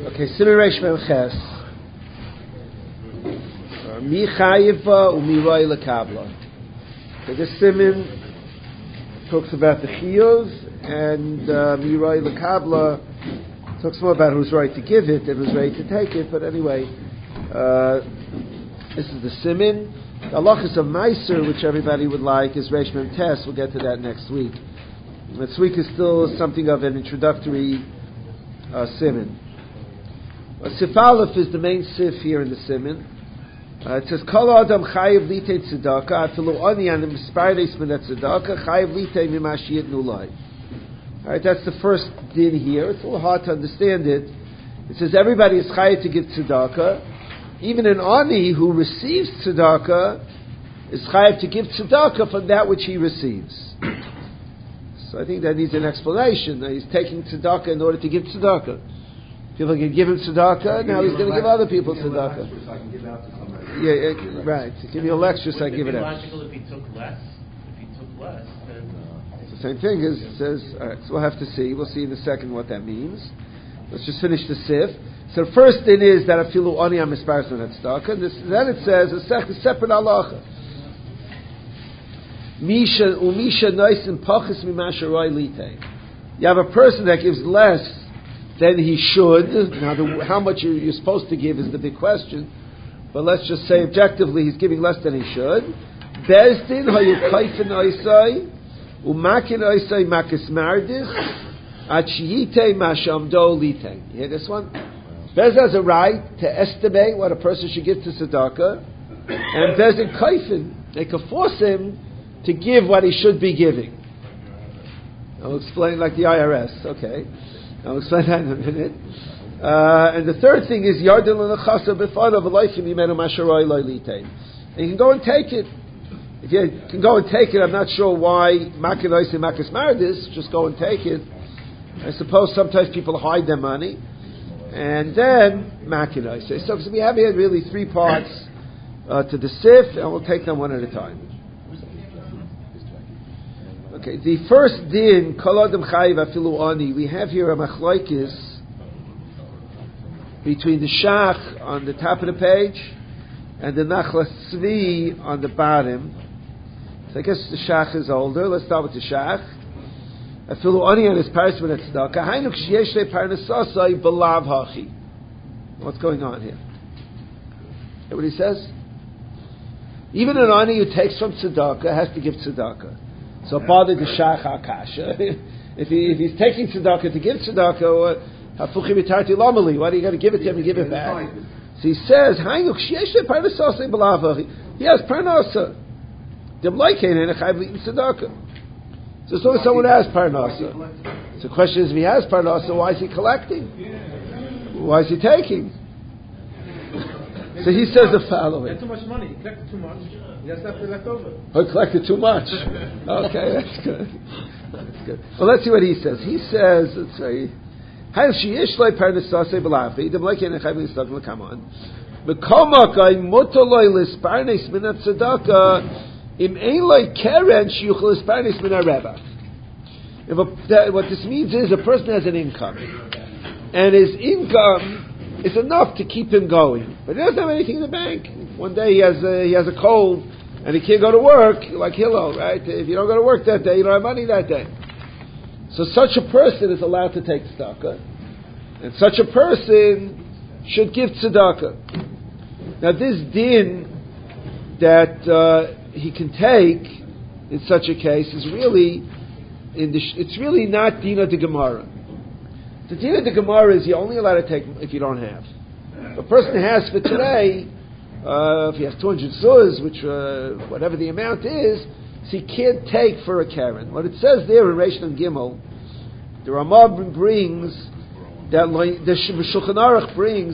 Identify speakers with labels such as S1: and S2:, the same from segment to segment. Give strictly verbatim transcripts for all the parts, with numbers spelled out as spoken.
S1: Okay, Siman Reish Mem Ches. Mi chayiva umi roi lekabla. So this Siman talks about the chiyuv, and uh, mi roi lekabla talks more about who's right to give it and who's right to take it. But anyway, uh, this is the Siman. The halachas of Meiser, which everybody would like, is Reish Mem Tes. We'll get to that next week. Next week is still something of an introductory uh, Siman. Uh, Sif Aleph is the main Sif here in the Siman. Uh, it says, Kol Adam Chayiv Litei Tzedakah, Afilu Ani An Mispardes Min Tzedakah, Chayiv Litei Mimash Yitnu Lai. Alright, that's the first din here. It's a little hard to understand it. It says everybody is Chayiv to give Tzedakah. Even an Ani who receives Tzedakah is Chayiv to give Tzedakah from that which he receives. So I think that needs an explanation. He's taking tzedakah in order to give tzedakah. People can give him tzedakah, now he's going to give other people tzedakah.
S2: So I can give out to somebody.
S1: Yeah, yeah, right. To give you a lecture, so I give it out.
S3: Would it be logical if he took less? If he took less, then...
S1: It's the same thing as it says, all right, so we'll have to see. We'll see in a second what that means. Let's just finish the sif. So the first thing is that afilu ani amisparis min tzedakah. Then it says a separate halacha. Misha umisha noisin pachis mimasharoi litei. You have a person that gives less than he should. Now, the, how much you're, you're supposed to give is the big question. But let's just say objectively, he's giving less than he should. Bezdin hayukayfen oisai umakin oisai makis mardis achiyite mashamdo litei. You hear this one? Bez has a right to estimate what a person should give to tzedakah, and Bezdin kayfen, they could force him to give what he should be giving. I'll explain like the I R S. Okay, I'll explain that in a minute. Uh, and the third thing is yardin l'nechasa b'fanav v'loifim yimenu masharoi loylitein. And you can go and take it. If you can go and take it, I'm not sure why makinois and makas maradis. Just go and take it. I suppose sometimes people hide their money, and then makinois. So we have here really three parts uh, to the sif, and we'll take them one at a time. Okay, the first din, Kol Adam Chayiv Afilu Ani, we have here a machlokes between the Shach on the top of the page and the Nachlas Tzvi on the bottom. So I guess the Shach is older. Let's start with the Shach. Afilu Ani on his paris min tzedakah. Hainu k'sheyesh le parnasasai belav hachi. What's going on here? Hear what he says? Even an Ani who takes from tzedakah has to give tzedakah. So bother the shach hakasha. If he if he's taking tzedakah to give tzedakah, hafuchim itarti lomali. Why do you got to give it to him and give it back? So he says, "Hainu k'sheyesh parnasasa b'lavachi." He has parnasa. Dem loikein and chayiv litin tzedakah. So as long as someone has parnasa, so the question is, if he has parnasa, why is he collecting? Why is he taking? So he says the following.
S2: He had too much money. He collected too much. He has left left over.
S1: Oh, he collected too much. Okay, that's good. That's good. Well, let's see what he says. He says, let's say, "Hail sheyesh loy parnasasei b'lafi, dem loy kein chayv l'stak l'kamon. B'kol makai mutar loy l'sparnes min hatzedakah, im ein loy keren sheyuchel l'sparnes min harevach." If a, that, what this means is a person has an income, and his income is enough to keep him going, but he doesn't have anything in the bank. One day he has a, he has a cold and he can't go to work, like Hillel, right? If you don't go to work that day, you don't have money that day. So such a person is allowed to take tzedakah, and such a person should give tzedakah. Now this din that uh, he can take in such a case is really in the, it's really not Dina de Gemara. The Dina de Gemara is you're only allowed to take if you don't have. If a person has for today, uh, if he has two hundred zuz, which uh, whatever the amount is, so he can't take for a Karen. What it says there in Reish and Gimel, the Ramah brings that the Shulchan Aruch brings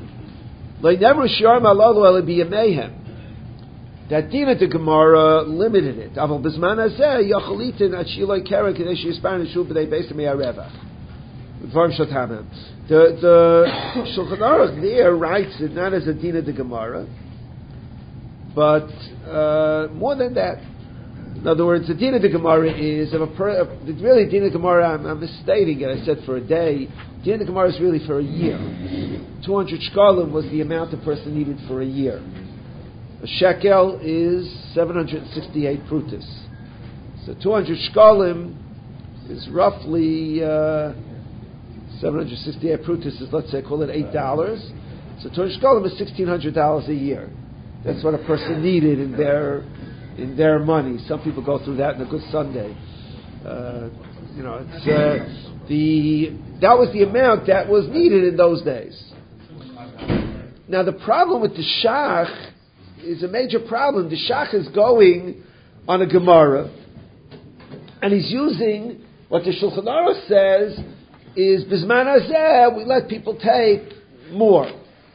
S1: that Dina de Gemara limited it. Aval b'zman hazeh yachalitin at shiloi Karen kadesh yisparin shu b'dei beis me'arevach. The, the Shulchan Aruch there writes it not as a Dina de Gemara, but uh, more than that. In other words, the din of the Gemara is, if a per, if really the din of the Gemara, I'm, I'm misstating it, I said for a day, the din of the Gemara is really for a year. two hundred shkalim was the amount a person needed for a year. A shekel is seven hundred sixty-eight prutas. So two hundred shkalim is roughly, uh, seven hundred sixty-eight prutas is, let's say, call it eight dollars. So two hundred shkalim is sixteen hundred dollars a year. That's what a person needed in their in their money. Some people go through that in a good Sunday. Uh, you know, it's uh, the that was the amount that was needed in those days. Now the problem with the shach is a major problem. The shach is going on a Gemara, and he's using what the Shulchan Aruch says is Bizman Hazeh, we let people take more.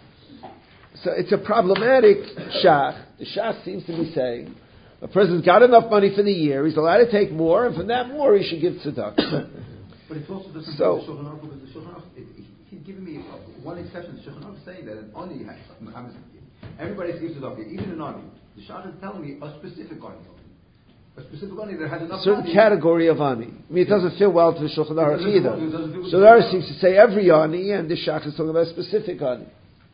S1: So it's a problematic shach. The shach seems to be saying a person's got enough money for the year, he's allowed to take more, and from that more he should give tzedakah.
S4: But it's also different
S1: so,
S4: from the Shulchan Aruch, because the Shulchan Aruch, it, he's giving me one exception. The Shulchan Aruch saying that an oni has, everybody gives tzedakah, even an oni. The shach is telling me a specific oni. A specific oni that has enough
S1: a certain
S4: money.
S1: Category of ani. I mean, it doesn't fit well to the Shulchan Aruch either. Shulchan Aruch seems to say every ani, and the shach is talking about a specific ani.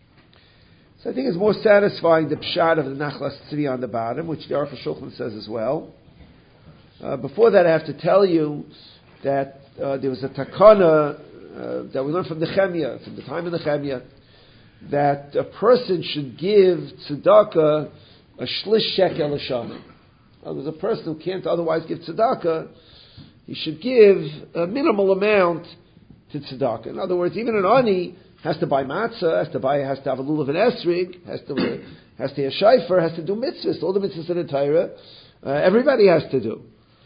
S1: So I think it's more satisfying the pshat of the Nachlas Tzvi on the bottom, which the Aruch HaShulchan says as well. Uh, before that, I have to tell you that uh, there was a takana uh, that we learned from the Nehemiah, from the time of the Nehemiah, that a person should give tzedakah a shlish shekel a shana. There's a person who can't otherwise give tzedakah, he should give a minimal amount to tzedakah. In other words, even an ani has to buy matzah, has to buy, has to have a lulav and esrig, has to has to have shayfer, has to do mitzvahs, all the mitzvahs in the Torah. Uh, everybody has to do.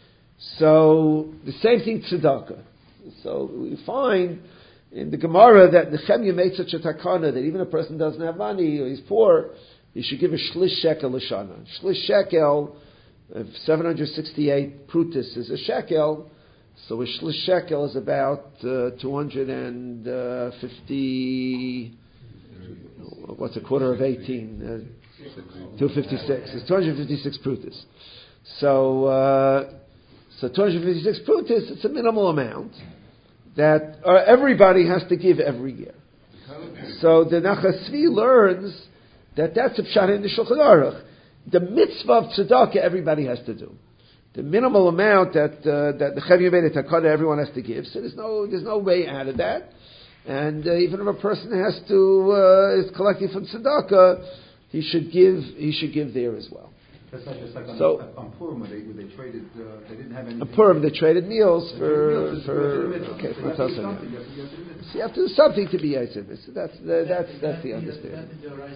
S1: So the same thing tzedakah. So we find in the Gemara that Nehemiah made such a takana that even a person doesn't have money or he's poor, he should give a shlish shekel l'shana. Shlish shekel, if seven hundred sixty-eight prutis is a shekel, so a shlish shekel is about uh, two hundred fifty. What's a quarter of eighteen? Uh, two fifty-six. It's two hundred fifty-six prutis. So, uh, so two hundred fifty-six prutis. It's a minimal amount that uh, everybody has to give every year. So the Nachlas Tzvi learns that that's a pshat in the Shulchan Aruch. The mitzvah of tzedakah everybody has to do. The minimal amount that uh, that the Nehemiah made a takana everyone has to give. So there's no there's no way out of that. And uh, even if a person has to uh, is collecting from tzedakah, he should give he should give there as well.
S4: That's not just like on,
S1: so,
S4: on Purim where they, where they traded, uh, they didn't have any.
S1: On Purim they traded meals
S4: they
S1: for
S4: meals
S1: for okay for Tosafot. So you have to do something to be Yosef. So that's the, that's that's, that's the understanding.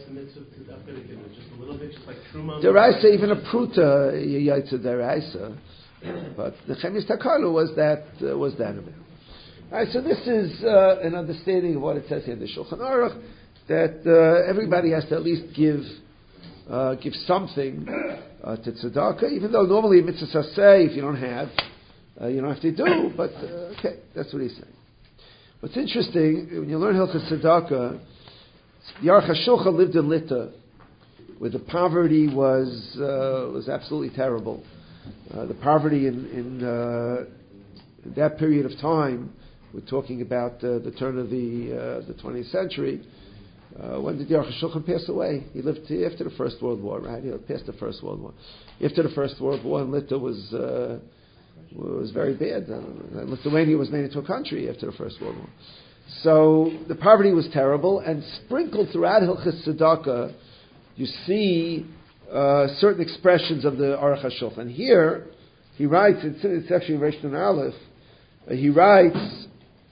S1: Deraisa, even a pruta Yosef Deraisa, but the Nehemiah's takana was that uh, was that amount. All right, so this is uh, an understanding of what it says here in the Shulchan Aruch, that uh, everybody has to at least give uh, give something uh, to tzedakah, even though normally mitzvah say if you don't have, uh, you don't have to do. But uh, okay, that's what he's saying. What's interesting when you learn Hilchos Tzedakah, the Aruch HaShulchan lived in Lita, where the poverty was uh, was absolutely terrible. Uh, the poverty in, in, uh, in that period of time. We're talking about uh, the turn of the uh, the twentieth century. Uh, when did the Aruch HaShulchan pass away? He lived after the First World War, right? He lived past the First World War. After the First World War, Lita was uh, was very bad. Uh, Lithuania was made into a country after the First World War. So the poverty was terrible, and sprinkled throughout Hilchos Tzedakah, you see uh, certain expressions of the Aruch HaShulchan. Here, he writes. It's, it's actually Reish Nun Aleph. Uh, he writes.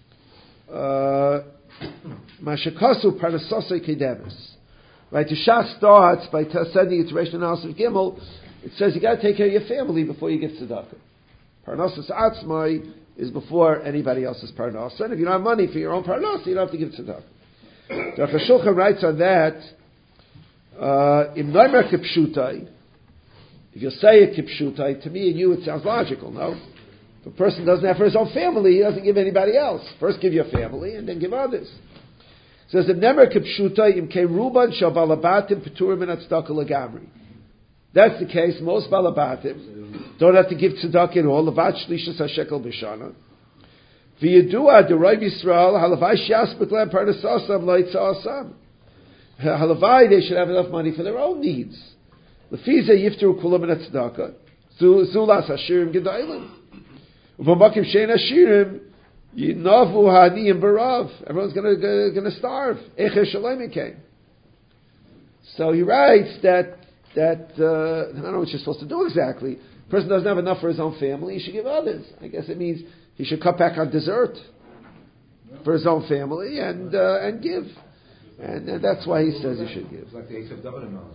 S1: Mashakasu Parnasosei Kedemis. Right, the Shach starts by t- sending it to Reish Nun Aleph of Gimel. It says you got to take care of your family before you give tzedakah. Parnasas Atzmai is before anybody else's parnasa. And if you don't have money for your own parnasa, you don't have to give tzedakah. The Aruch HaShulchan writes on that. Im Noimer Kipshutai. If you say it Kipshutai, to me and you it sounds logical. No. If a person doesn't have for his own family, he doesn't give anybody else. First give your family and then give others. It says, Nemer kipshuta im ke ruban shal balabatim peturim min tzedakah lagamri. that's the case. Most balabatim don't have to give tzedakah at all. Levat shlishas hashekel b'shana. V'yedua d'Rov Yisrael halavai shiaspik lehem parnasasam lo'itzasam. Halavai, they should have enough money for their own needs. Lefiza yifteru kulam min tzedakah. Zulas hashirim gedailim. U'v'makim shein hashirim yinavu ha'aniyim barav. Everyone's going to going to starve. Echer shalom came. So he writes that that uh, I don't know what you're supposed to do exactly. The person doesn't have enough for his own family. He should give others. I guess it means he should cut back on dessert for his own family and uh, and give. And uh, that's why he says he should give.
S4: It's like the Esav David analogy.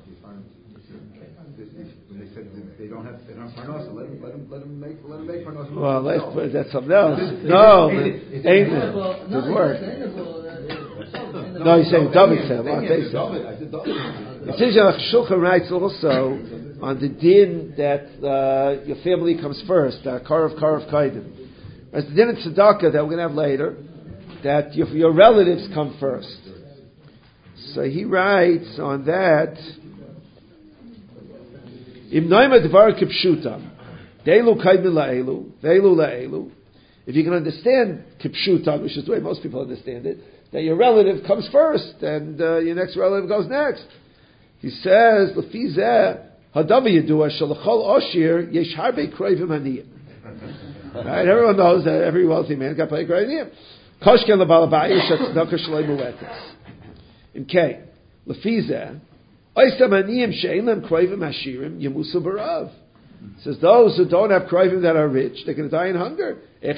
S4: When they said they don't have they don't have parnasa, let them let them let them make let them make parnasa.
S1: Well, let's, that's something else. No, ain't it? Good work. No, he's saying David said. Well, they said. It says Shulchan writes also on the din that uh, your family comes first. Uh, Karav Karav Kaidim. As the din in tzedakah that we're going to have later, that your, your relatives come first. So he writes on that. Im noima dvar kipshutam, deilu kaidim la'elu, veilu la'elu. If you can understand kipshutam, which is the way most people understand it, that your relative comes first and uh, your next relative goes next. He says, "Lefi zeh hadavi yedua shalachol oshir yesh harbe kroivim haniyim." Right? Everyone knows that every wealthy man got plenty of kroivim. Koshken lebalabayis shetzedakah shalei muletes. In K, lefi zeh. Says those who don't have kroivim that are rich, they're going to die in hunger.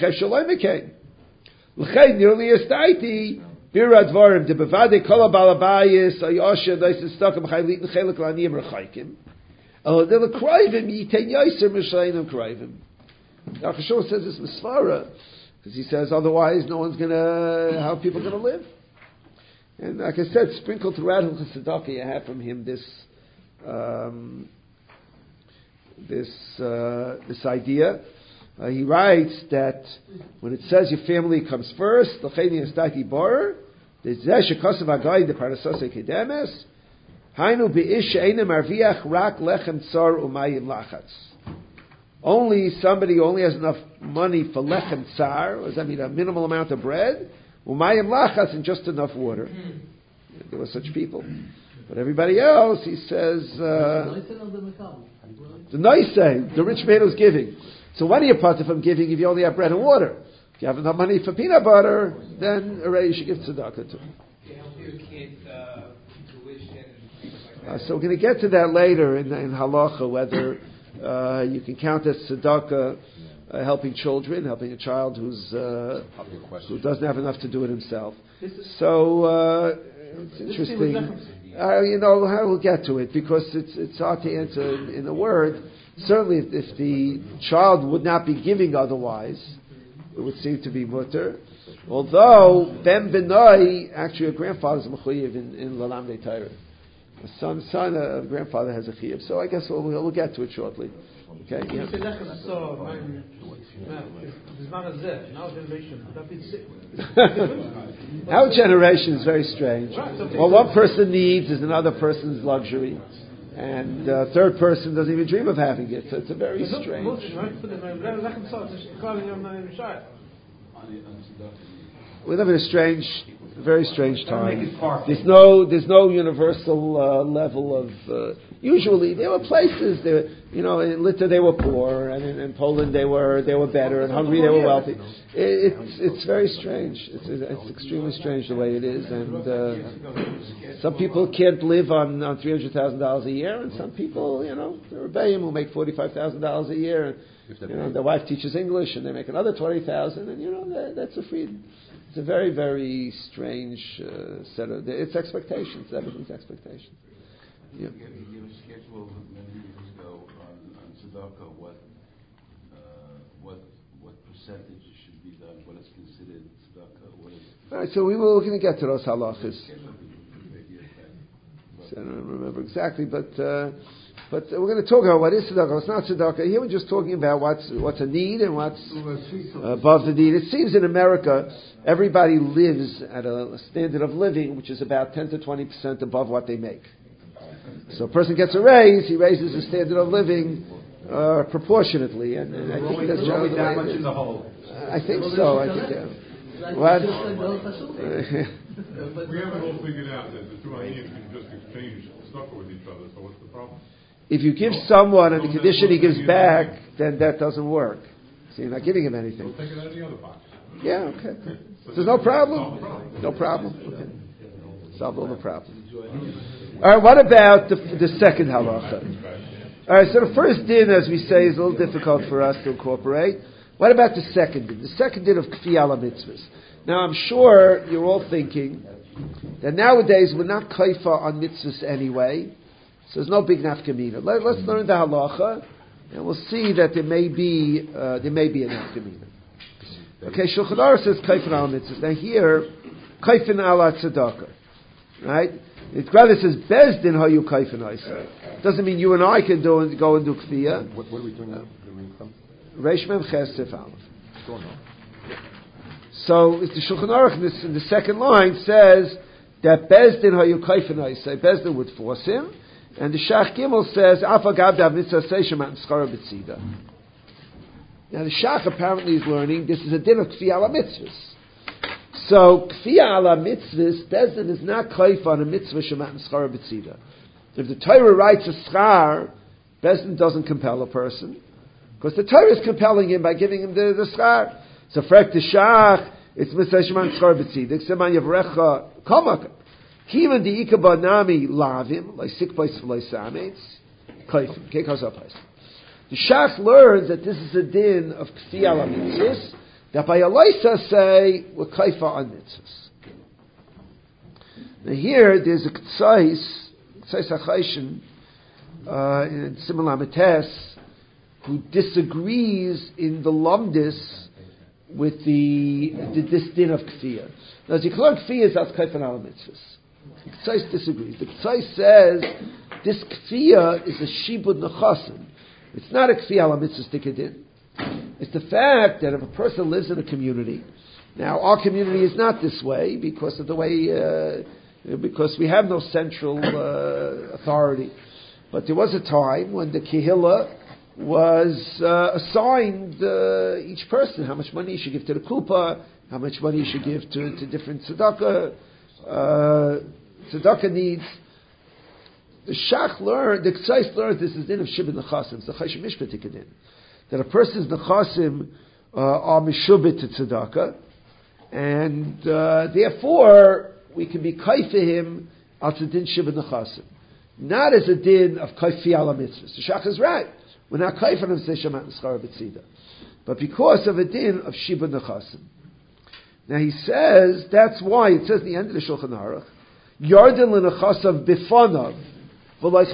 S1: Nachashon says this misvara because he says otherwise no one's going to, how are people going to live? And like I said, sprinkled throughout Hilchos Tzedakah, you have from him this um, this uh, this idea. Uh, he writes that when it says your family comes first, l'cheni estati borer, the zesh kosav agay the parasosei kedemes, hainu beish she'enem arviach rak lechem tsar umayim lachatz. Only somebody who only has enough money for lechem tsar, what does that mean? A minimal amount of bread. Umayim lachas and just enough water. There were such people. But everybody else, he says, uh, the nice say, the rich man who's giving. So what do you part from giving if you only have bread and water? If you have enough money for peanut butter, then already you should give tzedakah to him. Uh, so we're going to get to that later in, in halacha, whether uh, you can count as tzedakah Uh, helping children, helping a child who's uh, who doesn't have enough to do it himself. So uh, it's interesting. Uh, you know, we'll get to it because it's it's hard to answer in, in a word. Certainly, if, if the child would not be giving otherwise, it would seem to be mutter. Although ben benai, actually, a grandfather's mechuyev in in lalamdei Torah. A son, son, a grandfather has a chiyuv. So I guess we'll, we'll get to it shortly. Okay. Yeah. Our generation is very strange. What one person needs is another person's luxury, and a third person doesn't even dream of having it. So it's a very strange. We live in a strange, very strange time. There's no, there's no universal uh, level of. Uh, usually, there were places. There, you know, in Lithuania they were poor, and in, in Poland they were they were better, and Hungary they were wealthy. It, it's it's very strange. It's it's extremely strange the way it is, and uh, some people can't live on, on three hundred thousand dollars a year, and some people, you know, the rebellion will make forty five thousand dollars a year. You know, their wife teaches English, and they make another twenty thousand, and you know that, that's a freedom. It's a very, very strange uh, set of it's expectations. Everything's expectations. Yeah.
S5: You gave a schedule many years ago on, on tzedakah. What uh, what what percentage should be done? What is considered tzedakah? What is
S1: all right. So we were going to get to those halachas. So I don't remember exactly, but. Uh, But we're going to talk about what is tzedakah, what's not tzedakah. Here we're just talking about what's what's a need and what's above the need. It seems in America, everybody lives at a standard of living which is about ten to twenty percent above what they make. So a person gets a raise, he raises his standard of living uh, proportionately, and, and I think that's
S4: We're always
S1: the
S4: that
S1: way
S4: much
S1: it
S4: in
S1: is.
S4: the hole.
S1: I think so. I think. Yeah. What?
S6: We haven't all figured out that the two Ayinim can just exchange stucco with each other, so what's the problem?
S1: If you give someone on the condition he gives back, then that doesn't work. So you're not giving him anything.
S6: We'll take it out of the other box.
S1: Yeah, okay. So there's no problem. No problem. Okay. Solve all the problems. All right, what about the, the second halacha? All right, so the first din, as we say, is a little difficult for us to incorporate. What about the second din? The second din of kfi ala mitzvahs. Now, I'm sure you're all thinking that nowadays we're not kaifa on mitzvahs anyway, so there's no big nafkamina. Let, let's learn the halacha, and we'll see that there may be uh, there may be a nafkamina. Okay, Shulchan Aruch says kaifin ala mitzvahs. Now here, kaifin ala tzedakah, right? It rather says bezdin hayu kaifin isa. Doesn't mean you and I can do and go and do kfiyah.
S7: What, what are we doing now?
S1: Reish Mem Ches Sif Aleph. So the Shulchan Aruch in, this, in the second line says that bezdin hayu kaifin isa. Bezdin would force him, and the Shach Gimel says Afa Gabdav Mitzvah Seishamat Schara B'Tzida. Now the Shach apparently is learning this is a din of kfi ala mitzvahs. So kfi ala mitzvahs, bezdin is not kaif on a mitzvah shemat and schar b'tzida. If the Torah writes a schar, bezdin doesn't compel a person because the Torah is compelling him by giving him the, the schar. So frek the Shach, it's mitzvah shemat and schar b'tzida. Seman yavrecha komak kivan di ikaba nami lavim like sik place for sametz kaifim kekos apais. The Shach learns that this is a din of kfi ala mitzvahs, that by Eloisa say, we're kaifa on mitzvahs. Now here, there's a k'tzais, k'tzais ha'chayshin, uh, in Simon Lametes, who disagrees in the lumdis with the, the this din of kfiyah. Now, the Yikhlor kfiyah is that's kaifa ala mitzvahs. The k'tzais disagrees. The k'tzais says, this kfiyah is a shibud nechasim. It's not a kfi ala mitzvah stikadin. It's the fact that if a person lives in a community, now our community is not this way because of the way, uh, because we have no central uh, authority. But there was a time when the kehillah was uh, assigned uh, each person how much money he should give to the kupa, how much money he should give to, to different tzedakah, uh, tzedakah needs. The Shach learned, the K'tzais learned this is din of Shibud Nechasim, it's the Chayshim Mishpatik din. That a person's Nechasim uh, are Mishubit to Tzedakah, and uh, therefore we can be Kai for him al din Shibud Nechasim. Not as a din of Kaifi ala mitzvahs. The Shach is right. We're not Kai for him to say Shemat Neschara B'tzida. But because of a din of Shibud Nechasim. Now he says, that's why, it says at the end of the Shulchan Aruch, Yarden l'nechasav b'fanav. We go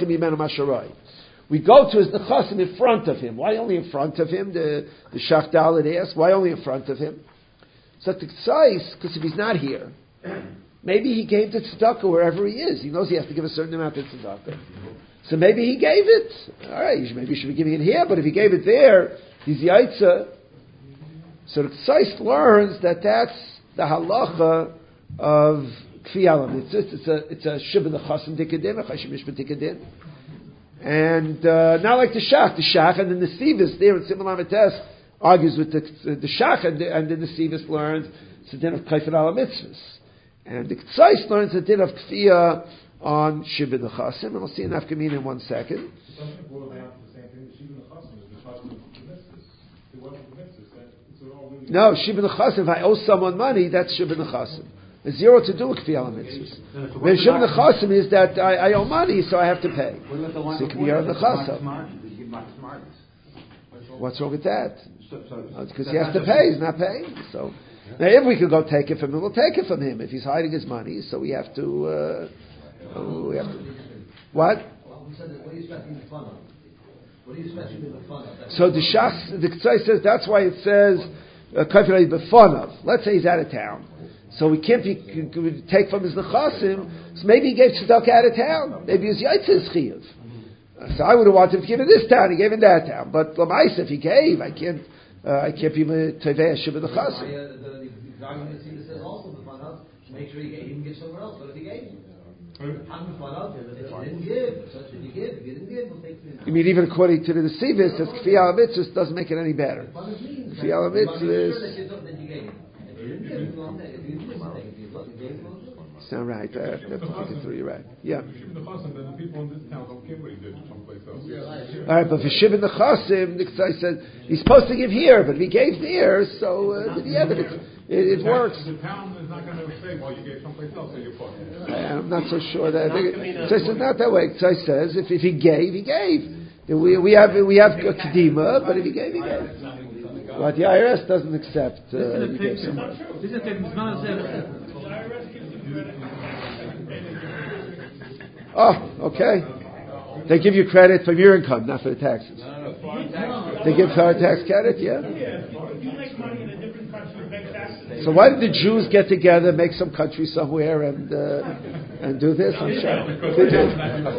S1: to his nechasim in front of him. Why only in front of him? The the Shach Dalet asks, why only in front of him? So the K'tzais, because if he's not here, maybe he gave the tzedakah wherever he is. He knows he has to give a certain amount of tzedakah. So maybe he gave it. All right, maybe he should be giving it here, but if he gave it there, he's yaitza. So the K'tzais learns that that's the halacha of kfi ala mitzvahs. It's a it's a shibud nechasim tikadin, a chayshim mishpat tikadin, and uh, not like the Shach. The Shach and the Nesivus there in Simon Lametes argues with the the Shach, and the, and the Nesivus learns it's a din of kaifin ala mitzvahs, and the K'tzais learns a din of kfiyah on shibud nechasim. And we'll see an afkamin in one second.
S6: It doesn't boil down to the same thing. The shibud nechasim is the chasm of the mitzvahs. It wasn't the mitzvahs. It's all really
S1: No, shibud nechasim. If I owe someone money, that's shibud nechasim. It's zero to do with kfi ala mitzvahs. When shibud nechasim is that I, I owe money, so I have to pay. So kfi ala nechasim. What's wrong with that? Because he has to pay. He's not paying. So now, if we could go take it from him, we'll take it from him. If he's hiding his money, so we have to. Uh, we have to. What? So the Shach, the K'tzai says that's why it says kafir b'fanav. Let's say he's out of town. So we can't be, can take from his nechasim. So maybe he gave tzedakah out of town. Maybe his yaitz is chiyuv. So I would have wanted to give in this town. He gave in that town. But l'mais, if he gave, I can't. Uh, I can't be tevei shibud nechasim.
S8: The argument says also the fanav. Make sure he gave, he can give somewhere else. But if he gave,
S1: You mean even according to the Sivis, says Kfi al Mitzvahs doesn't make it any better. Kfi al Mitzvahs. Sound right. I have to think it through. You're right. Yeah. All right, but for Shivin the Chasim, the Ksai said he's supposed to give here, but if he gave there, so uh, the evidence it, it works.
S6: The town is not going to say, well, you gave someplace else, so you put.
S1: I'm not so sure that. So it's not that way. Ksai says if, if he gave, he gave. We we have we have a kedima, but if he gave, he gave. But the I R S doesn't accept. Uh, he gave someone. Oh, okay. They give you credit from your income, not for the taxes. They give foreign tax credit, yeah. So why did the Jews get together, make some country somewhere, and uh, and do this? I'm sure. They did.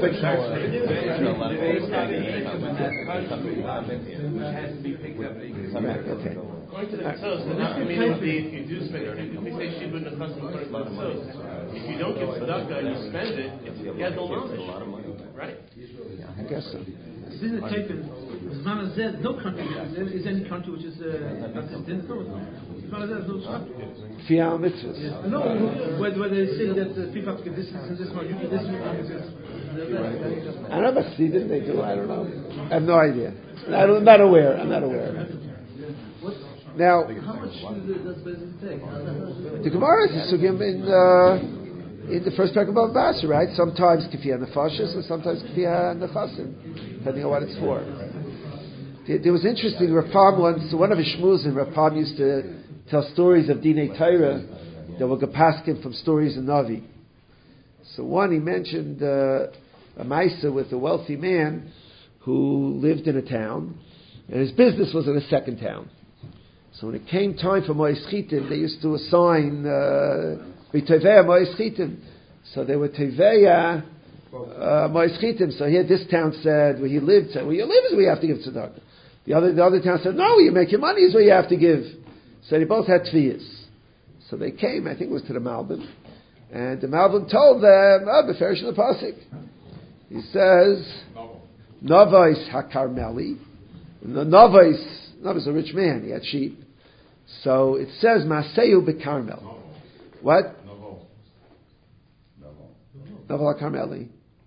S1: Right, okay.
S3: Going to the Tzos, the nafkamina would be if you do spend it. If we say Shibud Nechassim according to the Tzos, if you don't give tzedakah and you spend it, you have no money, right?
S1: Yeah, I guess so.
S2: This is taken. Zman no country is any country which is uh, not didn't know. Zman is no country.
S1: Kfi al Mitzvahs.
S2: No, where, where they say that uh, people have to get this and this one, you get this one, this.
S1: I don't know about Stephen, they do, I don't know. I have no idea. I don't, I'm not aware, I'm not aware. Now,
S2: How much does Bezin take?
S1: the Gemara is in, uh, in the first parak of Basra, right? Sometimes Kfi Nefashis and sometimes Kfi Nechasim, depending on what it's for. There, there was interesting, Rapam once, one of his shmuzim, Rapam used to tell stories of Dinei Torah that were gepaskin from stories in Navi. So one, he mentioned uh, a Maisa with a wealthy man who lived in a town, and his business was in a second town. So when it came time for Mois Chitim, they used to assign B'Teveya Mois Chitim. So they were Teveya Mois Chitim. So here this town said, where he lived, said, where you live is where you have to give tzedakah. The other, the other town said, no, where you make your money is where you have to give. So they both had tviyas. So they came, I think it was to the Malbim, and the Malbim told them, oh, Beferish in the Pasuk. He says, Novais HaKarmeli. The Novais, Novais was a rich man, he had sheep. So it says, Maseyu Bekarmel. What? Novel HaKarmeli.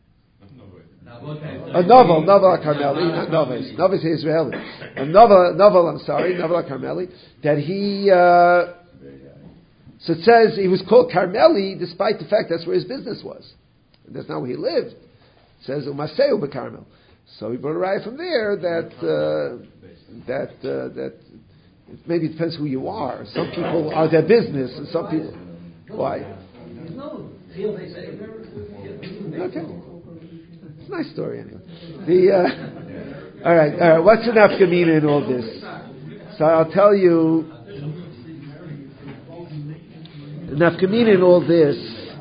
S1: A novel, novel HaKarmeli, not Novais. Novais is Israeli. A novel, novel, I'm sorry, novel HaKarmeli, that he, uh, so it says he was called Carmeli despite the fact that's where his business was. And that's not where he lived. It says, Umaseu Bekarmel. So he brought a right from there that, uh, that, uh, that, it maybe depends who you are. Some people are their business, and some people, why? Okay. It's a nice story anyway. The, uh, all right, all right, what's the nafkamina in all this? So I'll tell you, the nafkamina in all this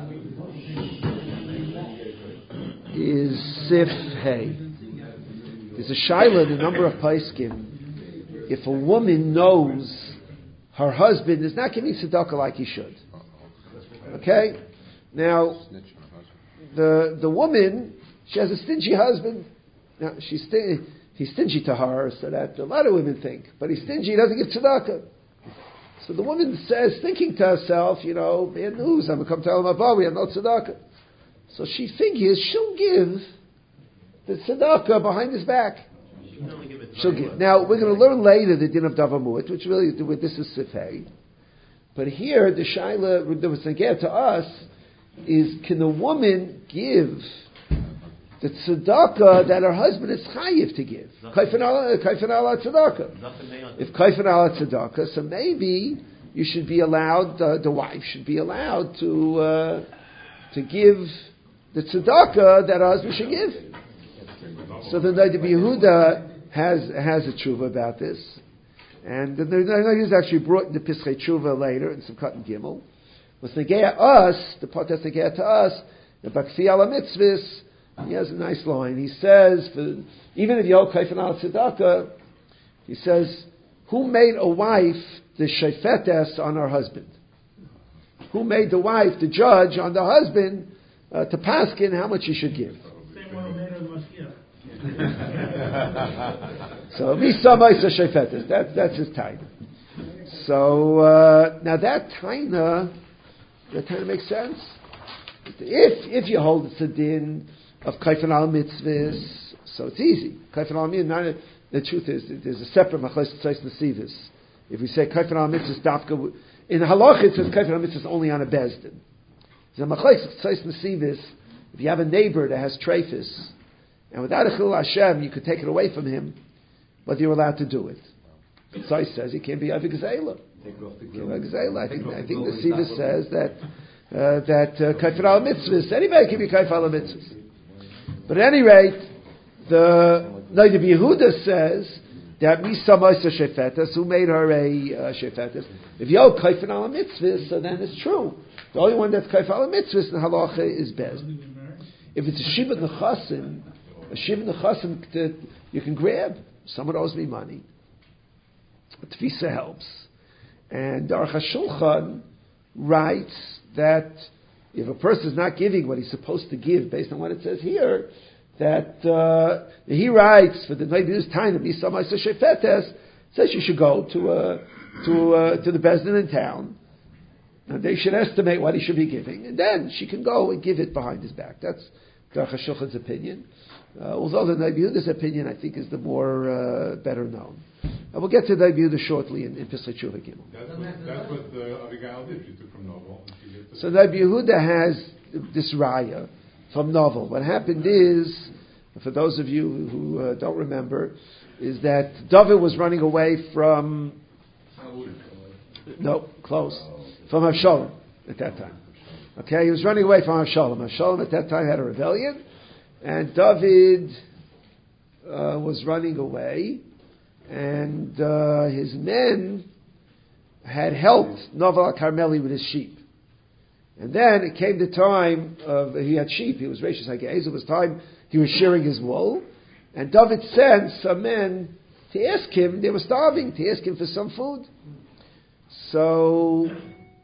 S1: is sif hey. There's a shaila in a number of paiskim. If a woman knows her husband is not giving tzedakah like he should, okay? Now, the the woman, she has a stingy husband. Now she's sti- he's stingy to her, so that a lot of women think. But he's stingy; he doesn't give tzedakah. So the woman says, thinking to herself, you know, bad news. I'm gonna come tell him about we have no tzedakah. So she figures she'll give the tzedakah behind his back. She'll give. Now we're going to learn later the din of Davamut, which really with this is sifei. But here the shaila that was again to us is: can a woman give the tzedakah that her husband is chayiv to give? Kaifan ala tzedakah. If kaifan ala tzedakah, so maybe you should be allowed. Uh, the wife should be allowed to uh, to give the tzedakah that her husband should give. So the Rabbi Yehuda has has a tshuva about this, and the Rabbi is actually brought into Pischei Tshuva later in Simchat and Gimel. What's negeya us, the part that's negeya to us, the Bakfi ala mitzvahs, he has a nice line. He says, for, even if you hold kaifan al tzedakah, he says, who made a wife the shefetes on her husband? Who made the wife the judge on the husband uh, to paskin how much you should give.
S2: Same one made of Mashgiach.
S1: So misamaisa shefetes. That's that's his taina. So uh, now that taina, that taina makes sense. If if you hold it's a din of kaifan al mitzvahs, so it's easy. Kaifan al mitzvahs. The truth is, there's a separate machlis tzais nesivis. If we say kaifan al mitzvahs dafka in halach, it says kaifan al mitzvahs only on a bezdin. The machlis tzais nesivis. If you have a neighbor that has treifis, and without a chilul Hashem, you could take it away from him, but you're allowed to do it. Tzais says he can't be avik zayla. I think I think the Siva says that uh, that kaifan al mitzvahs anybody can be kaifan al mitzvahs. But at any rate, the Neidav Yehuda says that Misa Maisa Shefetes, who made her a uh, Shefetes, if you owe kaifan al mitzvahs, so then it's true. The only one that's kaifan al mitzvahs in halacha is Bez. If it's a Shivat Nechasim, a Shivat Nechasim that you can grab. Someone owes me money. Tfisa helps. And Aruch HaShulchan writes that if a person is not giving what he's supposed to give based on what it says here, that uh, he writes for the Neidav time to be some Shefetes, says you should go to uh, to uh, to the Bezdin in town, and they should estimate what he should be giving, and then she can go and give it behind his back. That's Aruch HaShulchan's opinion. Uh, although the Neidav Yehuda's opinion, I think, is the more uh, better known. And we'll get to the Neidav Yehuda shortly in, in Pesach Tshuva Gimel.
S6: That's what, that's what uh, Abigail did. She took from Novel.
S1: So Neidav Yehuda has this raya from Novel. What happened is, for those of you who uh, don't remember, is that David was running away from no close from Avshalom at that time. Okay, he was running away from Avshalom. Avshalom at that time had a rebellion, and David uh, was running away, and uh, his men had helped Novel Carmeli with his sheep. And then it came the time of, he had sheep, he was Rishis HaGe'ez, it was time he was shearing his wool, and David sent some men to ask him, they were starving, to ask him for some food. So,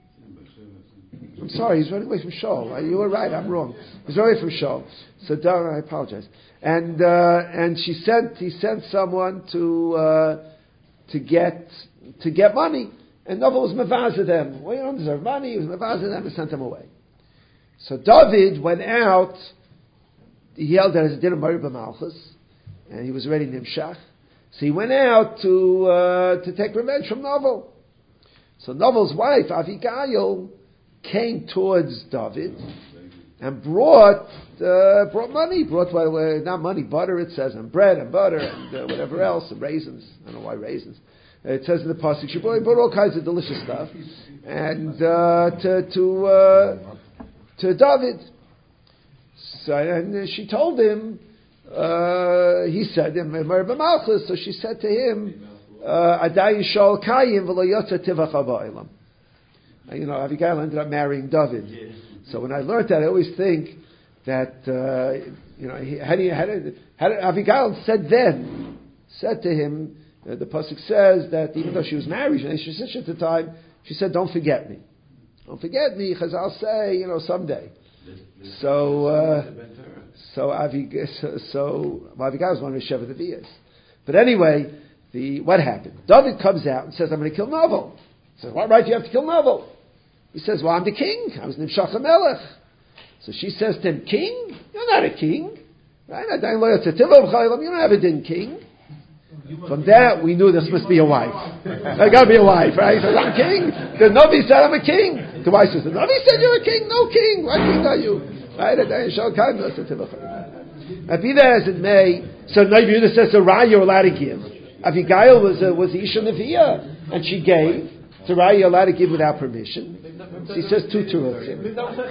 S1: I'm sorry, he's running away from Shaul. You were right, I'm wrong. He's running away from Shaul. So, I apologize. And uh, and she sent, he sent someone to uh, to get to get money. And Novel was mavaza them. Well, you don't deserve money. He was mavaza them and sent them away. So David went out. He held that as a din of Marib Malchus, and he was already Nimshach. So he went out to uh, to take revenge from Novel. So Novel's wife Avigail came towards David and brought uh, brought money. Brought well, not money, butter. It says, and bread and butter and uh, whatever else, and raisins. I don't know why raisins. It says in the pasuk she brought, brought all kinds of delicious stuff, and uh, to to uh, to David. So, and she told him. Uh, he said, so she said to him, "Aday yishol kayim v'lo yotza tivach ha'ba'olam." You know, Abigail ended up marrying David. So when I learned that, I always think that uh, you know, he, had, he, had, had Abigail said then said to him. Uh, the pasuk says that even though she was married, and she said at the time, she said, "Don't forget me, don't forget me," because I'll say, you know, someday. So, uh, so Avigail, so, so well, Abigail was one of the Shevet Aviyas. But anyway, the what happened? David comes out and says, "I'm going to kill Novel." He says, "What right do you have to kill Novel?" He says, "Well, I'm the king. I was Nimshach HaMelech." So she says to him, "King? You're not a king, right? You don't have a din king." From that, we knew this must be a wife. There got to be a wife, right? He says, "I'm king." The Navi said, "I'm a king." The wife says, "The Navi said you're a king. No king. What king are you?" Right? And then show kindness to Tivach. And be that as it may, so Neidav Yehuda says, "So Raya you're allowed to give." Abigail was uh, was Isha Neviah, and she gave. So Raya you're allowed to give without permission. So he says two terutzim.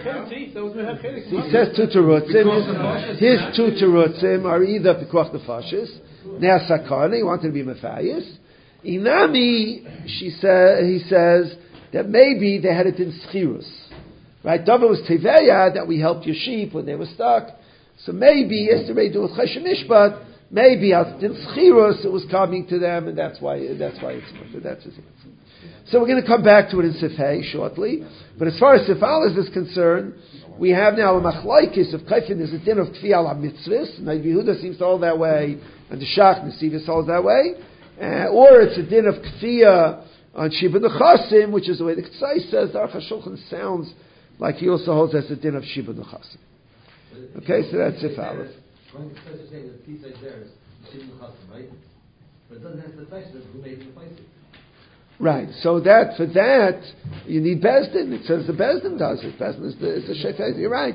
S1: He says two terutzim. His two terutzim are either pikuach nefashis. Ne'asakana, he wanted to be Matthias. Inami, she said, he says that maybe they had it in schirus. Right? David was teveya, that we helped your sheep when they were stuck. So maybe, yesterday do with chesed mishpat, maybe out in schirus it was coming to them, and that's why, that's why it's, that's his answer. So we're going to come back to it in Sifhei shortly. But as far as Sifhalis is concerned, we have now a machlaikis of kaifin is a din of kfi al mitzvahs, and Yehuda seems to hold that way, and the Shach Nesivis holds that way, uh, or it's a din of kfiya on Shiva Nechasim, which is the way the Ketzai says. The Aruch HaShulchan sounds like he also holds as a din of Shiva Nechasim. Okay, so that's if Aleph.
S7: When the Ketzai is saying that the Ketzai there is Shiva Nechasim, right? But it doesn't have the question of who made the place.
S1: Right. So that for that you need Bezdin. It says the Bezdin does it. Bezdin is the, is the Shefet. You're right.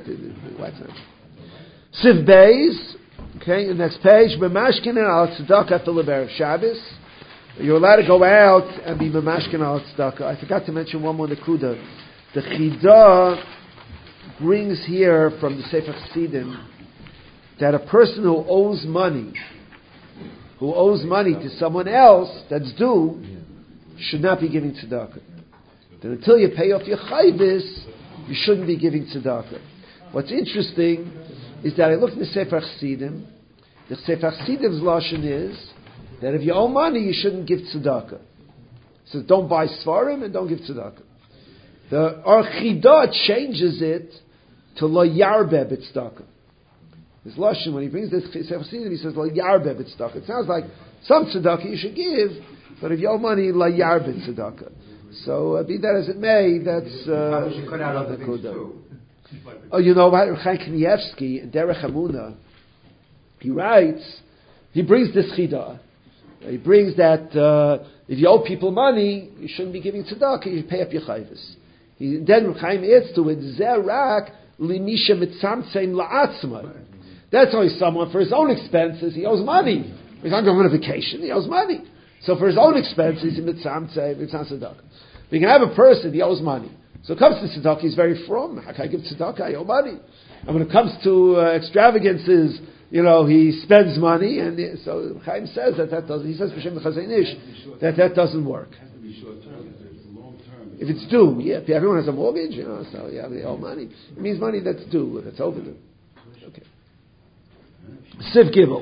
S1: Siv Beis. Okay. The next page. B'mashkin al tzedakah for Erev Shabbos. You're allowed to go out and be b'mashkin al tzedakah. I forgot to mention one more nekuda. The Chidah brings here from the Sefer Chassidim that a person who owes money, who owes money to someone else that's due, should not be giving tzedakah. Then until you pay off your chayvis, you shouldn't be giving tzedakah. What's interesting is that I looked in the Sefer Chassidim. The Sefer Chassidim's lashon is that if you owe money, you shouldn't give tzedakah. So don't buy svarim and don't give tzedakah. The Archidah changes it to lo yarbe b'tzedakah. His lashon, when he brings this Sefer Chassidim, he says lo yarbe b'tzedakah. It sounds like some tzedakah you should give, but if you owe money, la yarbit tzedakah. So uh, be that as it may, that's uh,
S4: should cut out other things too.
S1: Oh, you know what? Chaim Kanievsky in Derech Hamuna, he writes, he brings this chidah. He brings that uh, if you owe people money, you shouldn't be giving tzedakah. You should pay up your chayvus. He, then Chaim adds to it, zerak limisha mitzamtzeim la'atzma. That's only someone for his own expenses. He owes money. He's not going on a vacation. He owes money. So for his own expenses, he's mitzam tzedakah. We can have a person, he owes money. So it comes to tzedakah, he's very from. How can I give tzedakah? I owe money. And when it comes to uh, extravagances, you know, he spends money, and he, so Chaim says that that doesn't, he says, B'Shem Chazon Ish, that that doesn't work. If it's due, yeah, everyone has a mortgage, you know, so yeah, they owe money. It means money that's due, that's overdue. Okay. Siv Gimel.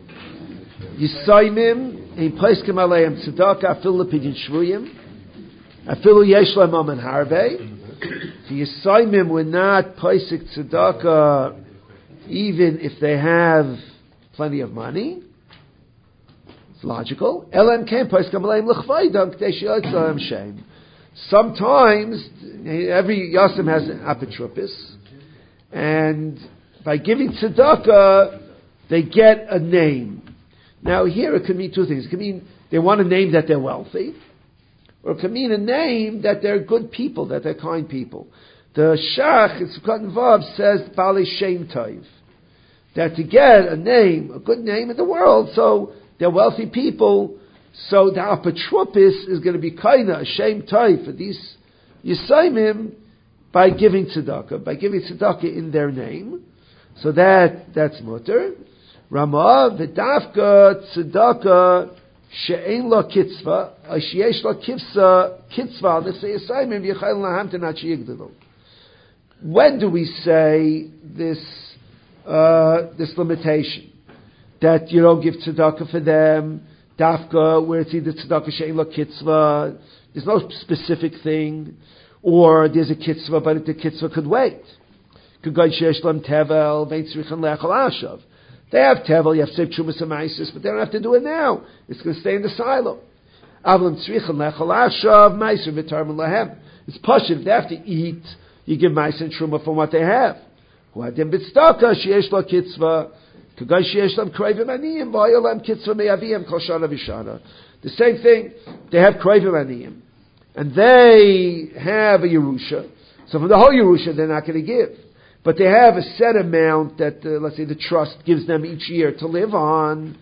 S1: Yisaymim, in place Kamaleim Tzedakah, Afil Lepidin Shvuyim, Afil Yesh Lemam and Harvei. The Yisaymim were not Paisik Tzedakah, even if they have plenty of money. It's logical. Elam came Paisik Kamaleim Lechvaydam, K'tei She'otzam Shem. Sometimes, every Yasim has an apotropis, and by giving tzedakah, they get a name. Now here it could mean two things. It could mean they want a name that they're wealthy, or it could mean a name that they're good people, that they're kind people. The Shach, it's Vav, says Bali Shem Tov, that to get a name, a good name in the world, so they're wealthy people, so the apotropis is going to be kinda a Shem Tov for these Yisaymim by giving tzedakah, by giving tzedakah in their name. So that that's mutter. Ramah v'dafka tzedakah she'ein lo kitzva, she'esh lo kitzva kitzva l'sei Yisaymim v'yachayil laham tenat she'yigdalu. When do we say this uh, this limitation that you don't give tzedakah for them? Dafka, where it's either tzedakah she'ein lo kitzva, there's no specific thing, or there's a kitzva, but the kitzva could wait. K'gay she'esh lam tevel, vein tzrichan le'achal ashav. They have tevel, you have save trumas amaisis, but they don't have to do it now. It's going to stay in the silo. Avlam tzrichan le'achal ashav, meiser v'tarman lahem. It's pashut, if they have to eat, you give meiser and truma from what they have. Hu'adim b'tzedakah she'esh lo kitzva, the same thing, they have Krevim Aniyim, and they have a Yerusha. So from the whole Yerusha, they're not going to give. But they have a set amount that, uh, let's say, the trust gives them each year to live on.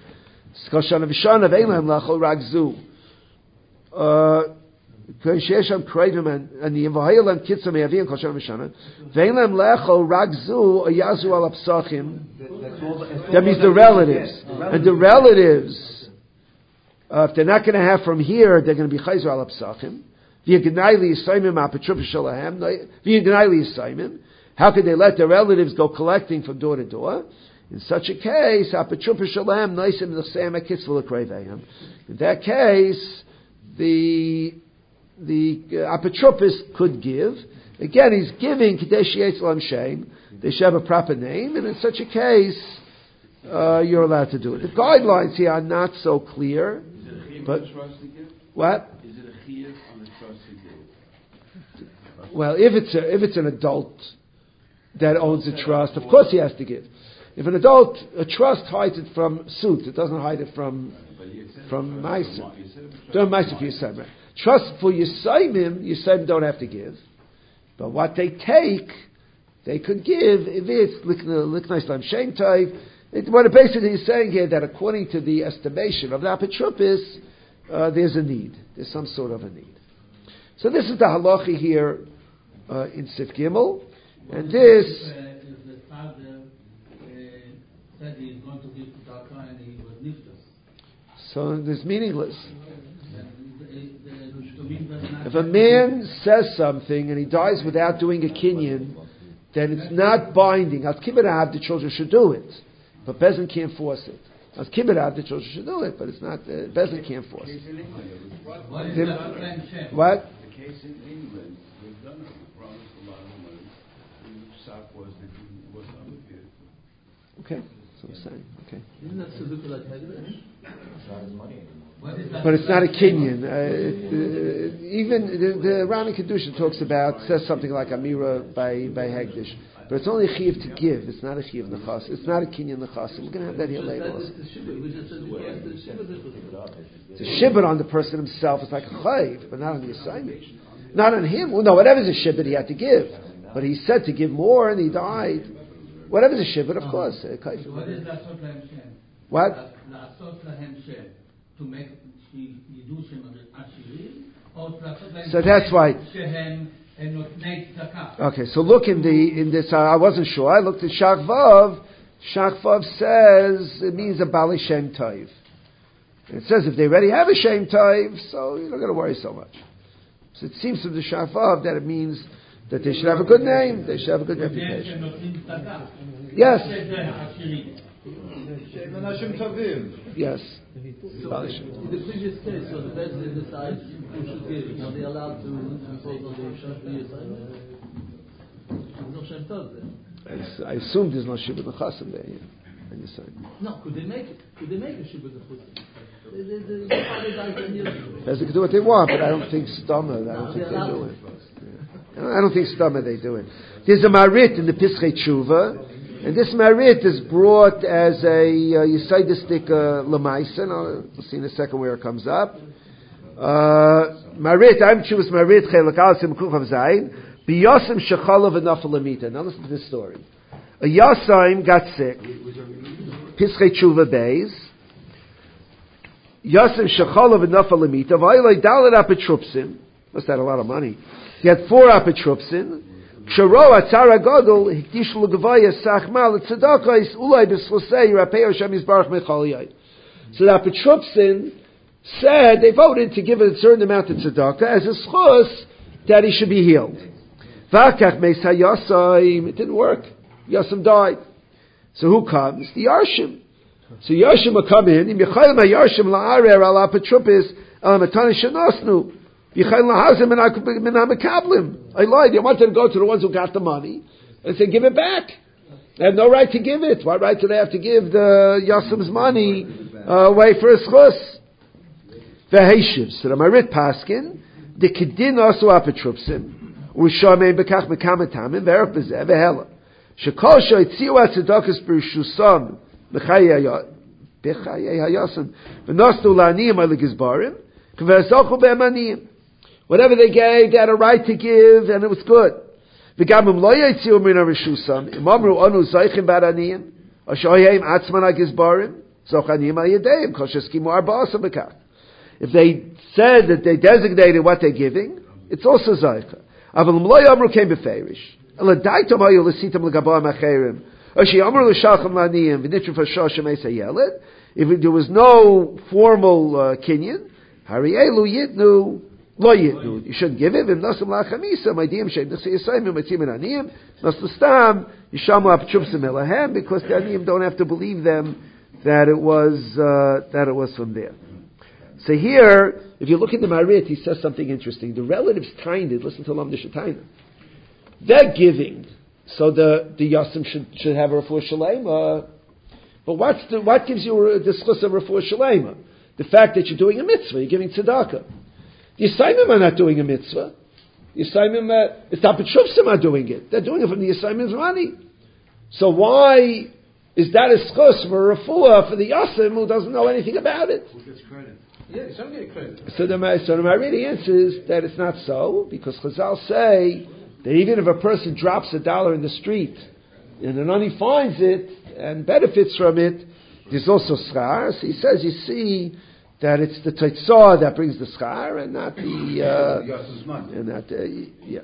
S1: Uh, שיש שם קרבים עניים, והיו להם קיצר מייבאים כל שנה ושנה, ואין להם לאכול רק זו, או יעזו על הפסחים. That means the relatives. And the relatives, uh, if they're not going to have from here, they're going to be chayzer al apsachim. V'yagnai li yisaymim apetrupa shalahem. V'yagnai li yisaymim. How could they let their relatives go collecting from door to door? In such a case, apetrupa shalahem noisim l'chseim akitzvul l'kreveihem. In that case, the the uh, apotropis could give, Again, he's giving Kadesh Yetzel Shem. They should have a proper name, and in such a case, uh, you're allowed to do it. The guidelines here are not so clear, but what?
S5: Is it a chiyuv on the trust to give?
S1: Well, if it's a, if it's an adult that owns a trust, of course he has to give. If an adult, a trust hides it from suit, it doesn't hide it from from Meiser. Don't Meiser for Yisayim, right? Trust for Yisayim, Yisayim don't have to give. But what they take, they could give if it's Liknai Slam Shem Tov. What it basically is saying here that according to the estimation of the Apotropis, uh, there's a need. There's some sort of a need. So this is the halacha here uh, in Sif Gimel, and this.
S2: If, uh, if the father uh, said he's going to give to Daka and he was niftas.
S1: So it's meaningless.
S2: If
S1: If a man says something and he dies without doing a kinyan, then it's not binding. Al Kibbutz, the children should do it, but Bezin can't force it. Al Kibbutz, the children should do it, but it's not. Uh, Bezin can't force it.
S2: What is
S1: The-
S2: that?
S1: What?
S5: The case in England, we've done it. We promised a lot of money. The stock was that he was obligated.
S1: Okay, that's what I'm saying. Okay.
S7: Isn't that Suzuki like Haggadah?
S2: What is that?
S1: But it's not a kinyan. Uh, it, uh, even the, the Rani Kedusha talks about, says something like Amira by, by Hegdish. But it's only a chiv to give. It's not a chiv nechas. It's not a kinyan nechas. We're going to have that here later also. It's a shibud on the person himself. It's like a chayiv, but not on the assignment. Not on him. Well, no, whatever's a shibud he had to give. But he said to give more and he died. Whatever's a shibud, of course. Uh,
S2: What is Lasot Lahem Shem?
S1: what?
S2: Lasot Lahem Shem. To make Yidushim Ashirim, or Lasot Lahem
S1: So that's why.
S2: Shehem and not make Zakah.
S1: Okay, so look in the in this. Uh, I wasn't sure. I looked at Shachvav. Shachvav says it means a Bali Shem Tov. It says if they already have a Shem Tov, so you're not going to worry so much. So it seems from the Shachvav that it means that they should have a good name. They should have a good reputation. Yes. Yes.
S7: So, in the previous case, so the president decides who should give. Are they allowed to impose on the Shachri assignment? There's no Shem Tov there.
S1: I s- I assume there's no Shibud Nechasim there. Yeah. And you're saying.
S7: No, could they make it? Could they make a Shibud Nechusim? The the the father died ten years ago.
S1: As they can do what they want, but I don't think Stomach, I don't
S7: No,
S1: think
S7: they're
S1: they
S7: allowed
S1: do
S7: to.
S1: it. Yeah. I don't- I don't think Stomach they do it. There's a Marit in the Pischei Tshuva, and this Marit is brought as a uh, Yisaidistic uh, Lamaisa, and I'll we'll see in a second where it comes up. Uh, Marit, I'm Tshuva's Marit, Chelak Al Simchuch of Zayin, Biyasim Shechalav and Nafalamita. Now listen to this story. A Yasaim got sick. Pischei Tshuva Beis. Yasim Shechalav and Nafalamita. Vailai Dalit Apetrupsin. Must have had a lot of money. He had four Apetrupsin. Ksharo Atzara Gadol Hikdish Lugavaya Sachmal Tzedakais Ulai B'Slosei Rapei Hashem Yisbarach Mechaliyai. So the Apetrupsin said they voted to give a certain amount of tzedakah as a schus that he should be healed. Vakach Meis HaYasim. It didn't work. Yasim died. So who comes? The Yarshim. So Yarshim will come in. Yechayim HaYarshim La'arer Al Apetrupis Al Matani Shenosnu. Yechayim La'azim Min HaMekablim. I lied. They wanted to go to the ones who got the money and say, give it back. They have no right to give it. What right do they have to give the Yasim's money uh, away for a schus? V'heishiv. So the Marit Paskin, the Kedin also Apetrupsim, Ushamein Bekach Mekamatamim, Verach Bezeh, Vehela. Shekol Shoitziu Atzedakas B'Rishusam, B'chayei Hayasim, V'nostu La'aniyim Alegizbarim, K've'ezochu Be'emaniyim. Whatever they gave, they had a right to give, and it was good. V'gamim lo Yoitziu Min HaRishusam, Imamru Onu Zaychim Ba'aniyim, Ashoyim Atzman HaGizbarim, Zochaniyim Al-Yedeim, Kol Sheskimu Arba'asam Bekach. If they said that they designated what they're giving, it's also Zaycha. Aval Mloy Amru came beferish. Eladaitom hayu l'sitam l'gaboam acherim. Oshi Amru l'shalcham l'aniyim v'nitru f'shoshem eis hayelet. If there was no formal uh, kinyan, harielu yitnu lo yitnu. You shouldn't give it. V'nosam la'achamisa ma'idiyim she'im nechsi yisayim ma'tzim aniyim nos l'stam yishamu ap'chumsim elahem because the aniyim don't have to believe them that it was uh, that it was from there. So here, if you look at the Marit, he says something interesting. The relatives tainted, listen to Lam Nishatayna. they're giving, so the the yasim should should have a refuah shalema. But what's the, what gives you a discuss of refuah shalema? The fact that you're doing a mitzvah, you're giving tzedakah. The Yisraelim are not doing a mitzvah. The Yisraelim, uh, it's not B'tshuvsim are doing it. They're doing it from the Yisraelim's money. So why is that a schus for a refuah for the yasim who doesn't know anything about it?
S4: Who gets credit?
S2: Yeah, some get credit.
S1: So the so the Maridi answers that it's not so, because Chazal say that even if a person drops a dollar in the street and then only finds it and benefits from it, there's also schar. So he says, you see that it's the teitzah that brings the schar and not the uh, and not the, yeah.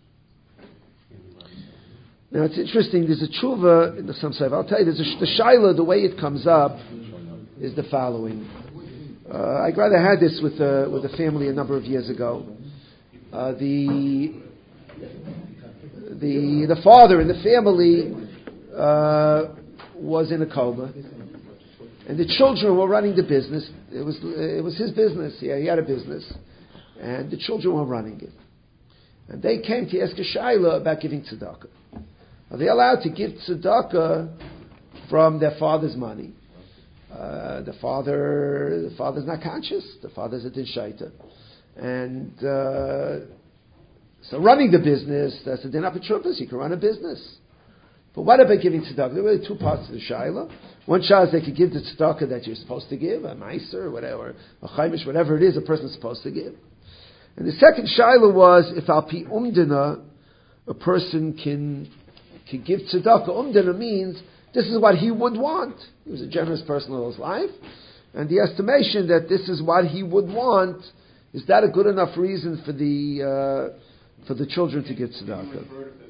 S1: Now it's interesting. There's a tshuva in the some say. I'll tell you. There's a, the shaila. The way it comes up is the following. Uh, I rather had this with a, with a family a number of years ago. Uh, the the the father in the family uh, was in a coma, and the children were running the business. It was it was his business. Yeah, he had a business, and the children were running it. And they came to ask a shaila about giving tzedakah. Are they allowed to give tzedakah from their father's money? Uh, the father, the father's not conscious. The father's a din shaita, and uh, so running the business, that's a din apotropos. You can run a business, but what about giving tzedakah? There are really two parts to the shaila. One shaila is they could give the tzedakah that you're supposed to give, a meiser, or whatever, a chaimish, whatever it is, a person's supposed to give. And the second shaila was if al pi umdina, a person can can give tzedakah. Umdina means this is what he would want. He was a generous person all his life. And the estimation that this is what he would want, is that a good enough reason for the uh, for the children to give tzedakah?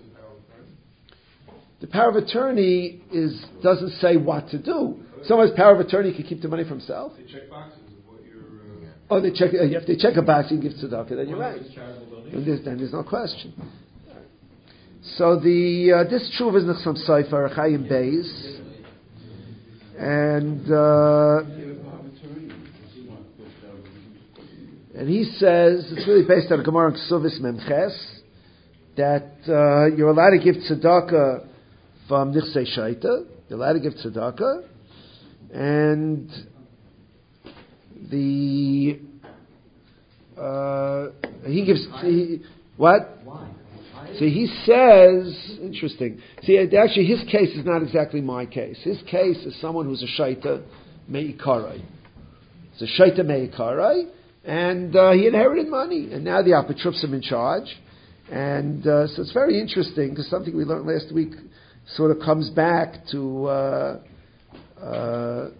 S1: The power of attorney is doesn't say what to do. Someone's power of attorney can keep the money for himself.
S6: They check boxes of what you're... Uh,
S1: oh, they check. Uh, if they check a box and give tzedakah, then you're right. And there's, then there's no question. So the uh, this tshuva is Nechsam Sefer Chaim Beis, and uh, and he says it's really based on a Gemara in Ksuvis Memches that uh, you're allowed to give tzedakah from Nichsei Shaita. You're allowed to give tzedakah, and the uh, he gives he, what. So he says, interesting. See, actually, his case is not exactly my case. His case is someone who's a shaita meikarai. It's a shaita meikarai, and uh, he inherited money, and now the apotropos are in charge. And uh, so it's very interesting because something we learned last week sort of comes back to uh, uh,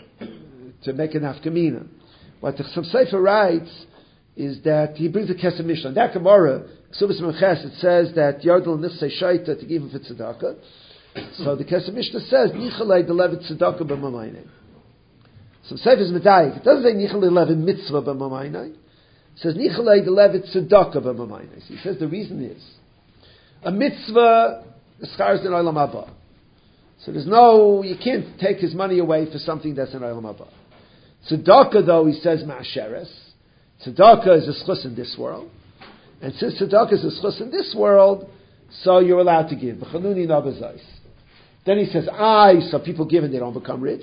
S1: to make an afkamina. What the Chassam Sofer writes is that he brings a Kesef Mishnah. That Gemara, Ksubas Menches, it says that Yardal Nissei Shaita to give him for tzedakah. So the Kesef Mishnah says Nichalei Delevet Tzedakah b'Mamayne. So Sefer is Medayik. It doesn't say Nichalei Delevet Mitzvah b'Mamayne. It says Nichalei Delevet Tzedakah b'Mamayne. So he says the reason is a mitzvah is schars in Olam Haba. So there's no, you can't take his money away for something that's in Olam Haba. Tzedakah, though, he says Ma'asheres. Tzedakah is a schus in this world. And since tzedakah is a schus in this world, so you're allowed to give. Then he says, I, so people give and they don't become rich.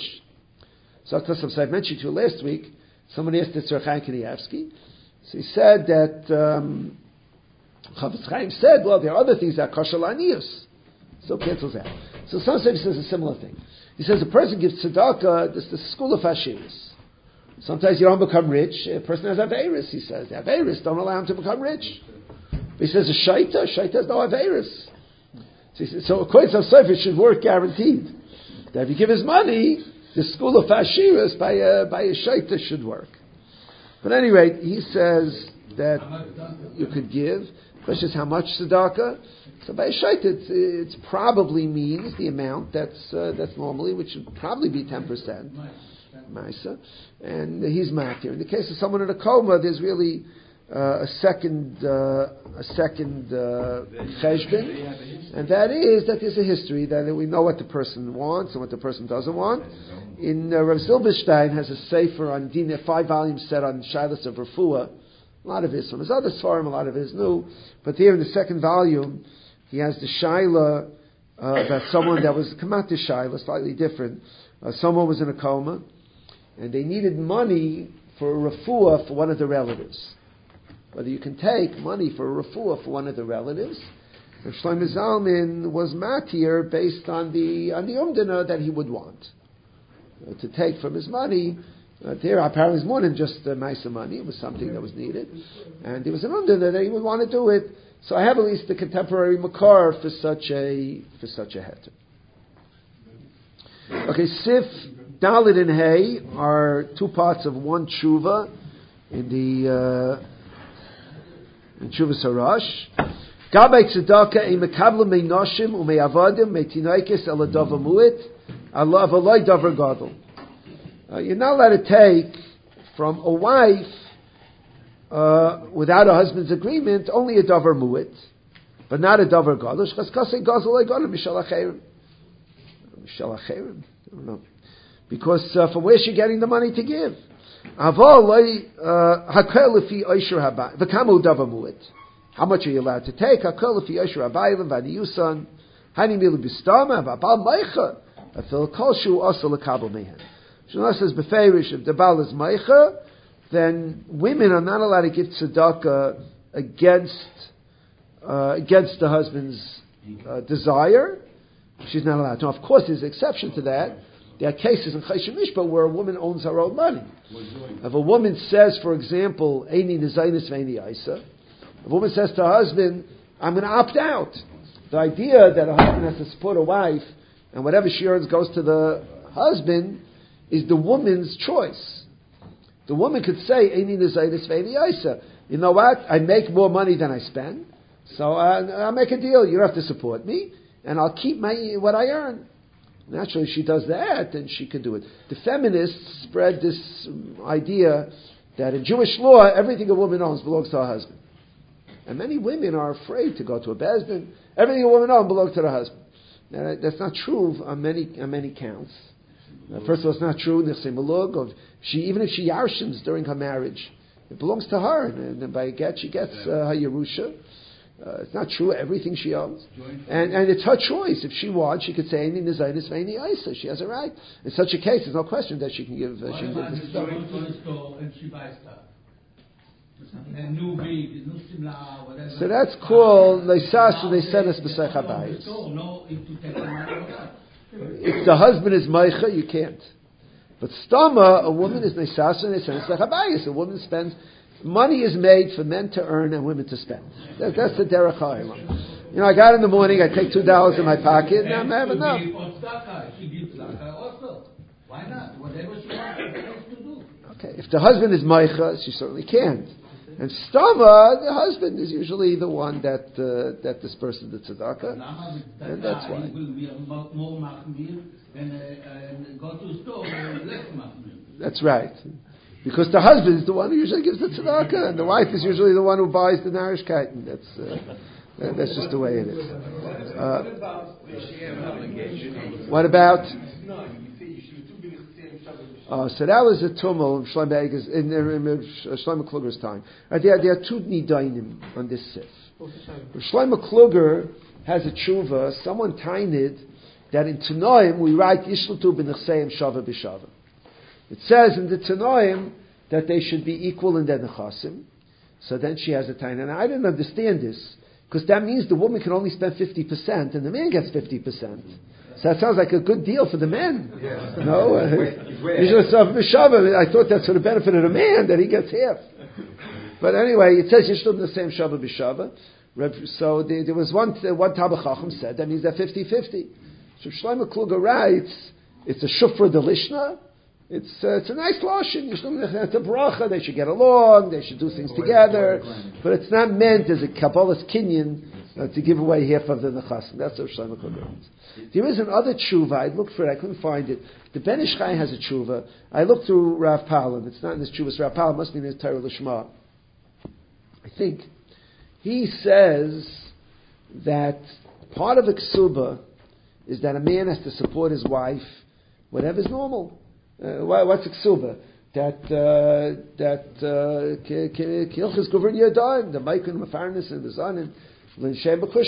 S1: So as I mentioned to you last week, someone asked this Tzur Chaim Kanievsky. So he said that, um, Chavetz Chaim said, well, there are other things that are kosher la'anius. So cancels out. So some say he says a similar thing. He says a person gives tzedakah, this is the school of Hashiris. Sometimes you don't become rich. A person has Averis, he says. The Averis don't allow him to become rich. But he says a Shaita, a Shaita has no Averis. So, says, so according to Sofer, it should work guaranteed. That if you give his money, the school of Ashiras by a, by a Shaita should work. But at any rate, he says that you could give. The question is how much tzedakah? So by a Shaita, it it's probably means the amount that's, uh, that's normally, which would probably be ten percent. Maisa, and he's matir. In the case of someone in a coma, there's really uh, a second uh, a second uh, cheshbon, and that is that there's a history that we know what the person wants and what the person doesn't want. In uh, Rav Zilberstein has a sefer on din, a five volume set on shilas of refuah. A lot of his from his other svarim, a lot of his new, but here in the second volume, he has the shaila uh, about someone that was kamat shaila, slightly different. Uh, someone was in a coma, and they needed money for a refuah for one of the relatives. Whether you can take money for a refuah for one of the relatives. And Shlomo Zalman was matir based on the on the umdana that he would want uh, to take from his money. Uh, there apparently was more than just uh, maisa money; it was something that was needed, and there was an umdana that he would want to do it. So I have at least the contemporary makar for such a for such a heter. Okay, Sif, Dalit, and Hay are two parts of one tshuva in the uh, in Tshuva Sarash. Gabay tzedakah im mekabel mei noshim umei avadim mei tinoikes el adavar muit alav aloi davar gadol. You're not allowed to take from a wife uh, without a husband's agreement only a davar muit, but not a davar gadol. Shkas kasei gazel loy gadol mishal acherim. Mishal acherim. I don't know, because uh, from where's she getting the money to give? Aval loy hakel lefi oisher haba v'kamu davar muit. How much are you allowed to take? Hakol if Yosher Abayim Vadiyusan Hani Milu Bistama Babal Meicha Afil Kolshu also Lekabel Mehen. Shana says Beferish if the Baal is Meicha, then women are not allowed to give tzedakah against uh, against the husband's uh, desire. She's not allowed to. Now, of course, there's an exception to that. There are cases in Chayshim Mishpah where a woman owns her own money. If a woman says, for example, Eini Nezainis Veini Aisa, a woman says to her husband, I'm going to opt out. The idea that a husband has to support a wife and whatever she earns goes to the husband is the woman's choice. The woman could say, Eini Nezainis Veini Aisa. You know what? I make more money than I spend, so uh, I'll make a deal. You don't have to support me, and I'll keep my what I earn. Naturally, she does that, and she can do it. The feminists spread this idea that in Jewish law, everything a woman owns belongs to her husband. And many women are afraid to go to a bezdin. Everything a woman owns belongs to her husband. Now, that's not true on many on many counts. Now, first of all, it's not true. Of she even if she yarshins during her marriage, it belongs to her, and then by a get she gets uh, her yerusha. Uh, it's not true everything she owns, and and it's her choice. If she wants, she could say any nizaynis ve'eni isa. She has a right. In such a case, there's no question that she can give. Uh, she can give this stuff. So that's called leisas. They said us b'seich habayis. If the husband is meicha, you can't. But stama, a woman is leisas and they said b'seich habayis. A woman spends. Money is made for men to earn and women to spend. That, that's the derech ha'olam. You know, I got in the morning, I take two dollars in my pocket, and I have enough.
S7: Why not? Whatever she wants to do.
S1: Okay, if the husband is meicha, she certainly can't. And stama, the husband is usually the one that uh, that disperses the tzedakah, and that's why. That's right. Because the husband is the one who usually gives the tzedakah, and the wife is usually the one who buys the narishkeit. That's uh, that, that's just the way it is. Uh, what about? Uh, so that was a tumult in Shlomo in, in, in Shlomo Kluger's time. Uh, there, there are two nidainim on this sif. Shlomo Kluger has a tshuva. Someone tainid that in Tanoim we write Yishlatu b'nechseim shava b'shava. It says in the Tanoim that they should be equal in their nechasim. So then she has a taina. Now I didn't understand this because that means the woman can only spend fifty percent and the man gets fifty percent. So that sounds like a good deal for the men. Yeah. No, uh, I thought that's for the benefit of the man that he gets half. But anyway, it says Yishlum the same shava b'shava. So there, there was one one Tabach Chacham said that means they're fifty-fifty. So Shlomo Kluger writes it's a shufra delishna. It's uh, it's a nice lashon. It's a bracha. They should get along. They should do things together. But it's not meant as a kabbalas kinyan uh, to give away half of the nechasim. That's what Shlomo Kluger means. There is another tshuva. I looked for it. I couldn't find it. The Ben Ish Chai has a tshuva. I looked through Rav Palin. It's not in this tshuva. So Rav Palin must be in his Torah Lishma. I think he says that part of a ksuba is that a man has to support his wife, whatever is normal. Uh, what's a ksuba? That uh, that kilchus govern yadayim, the maikun mafarnis and the zanin, l'nshem b'kushta.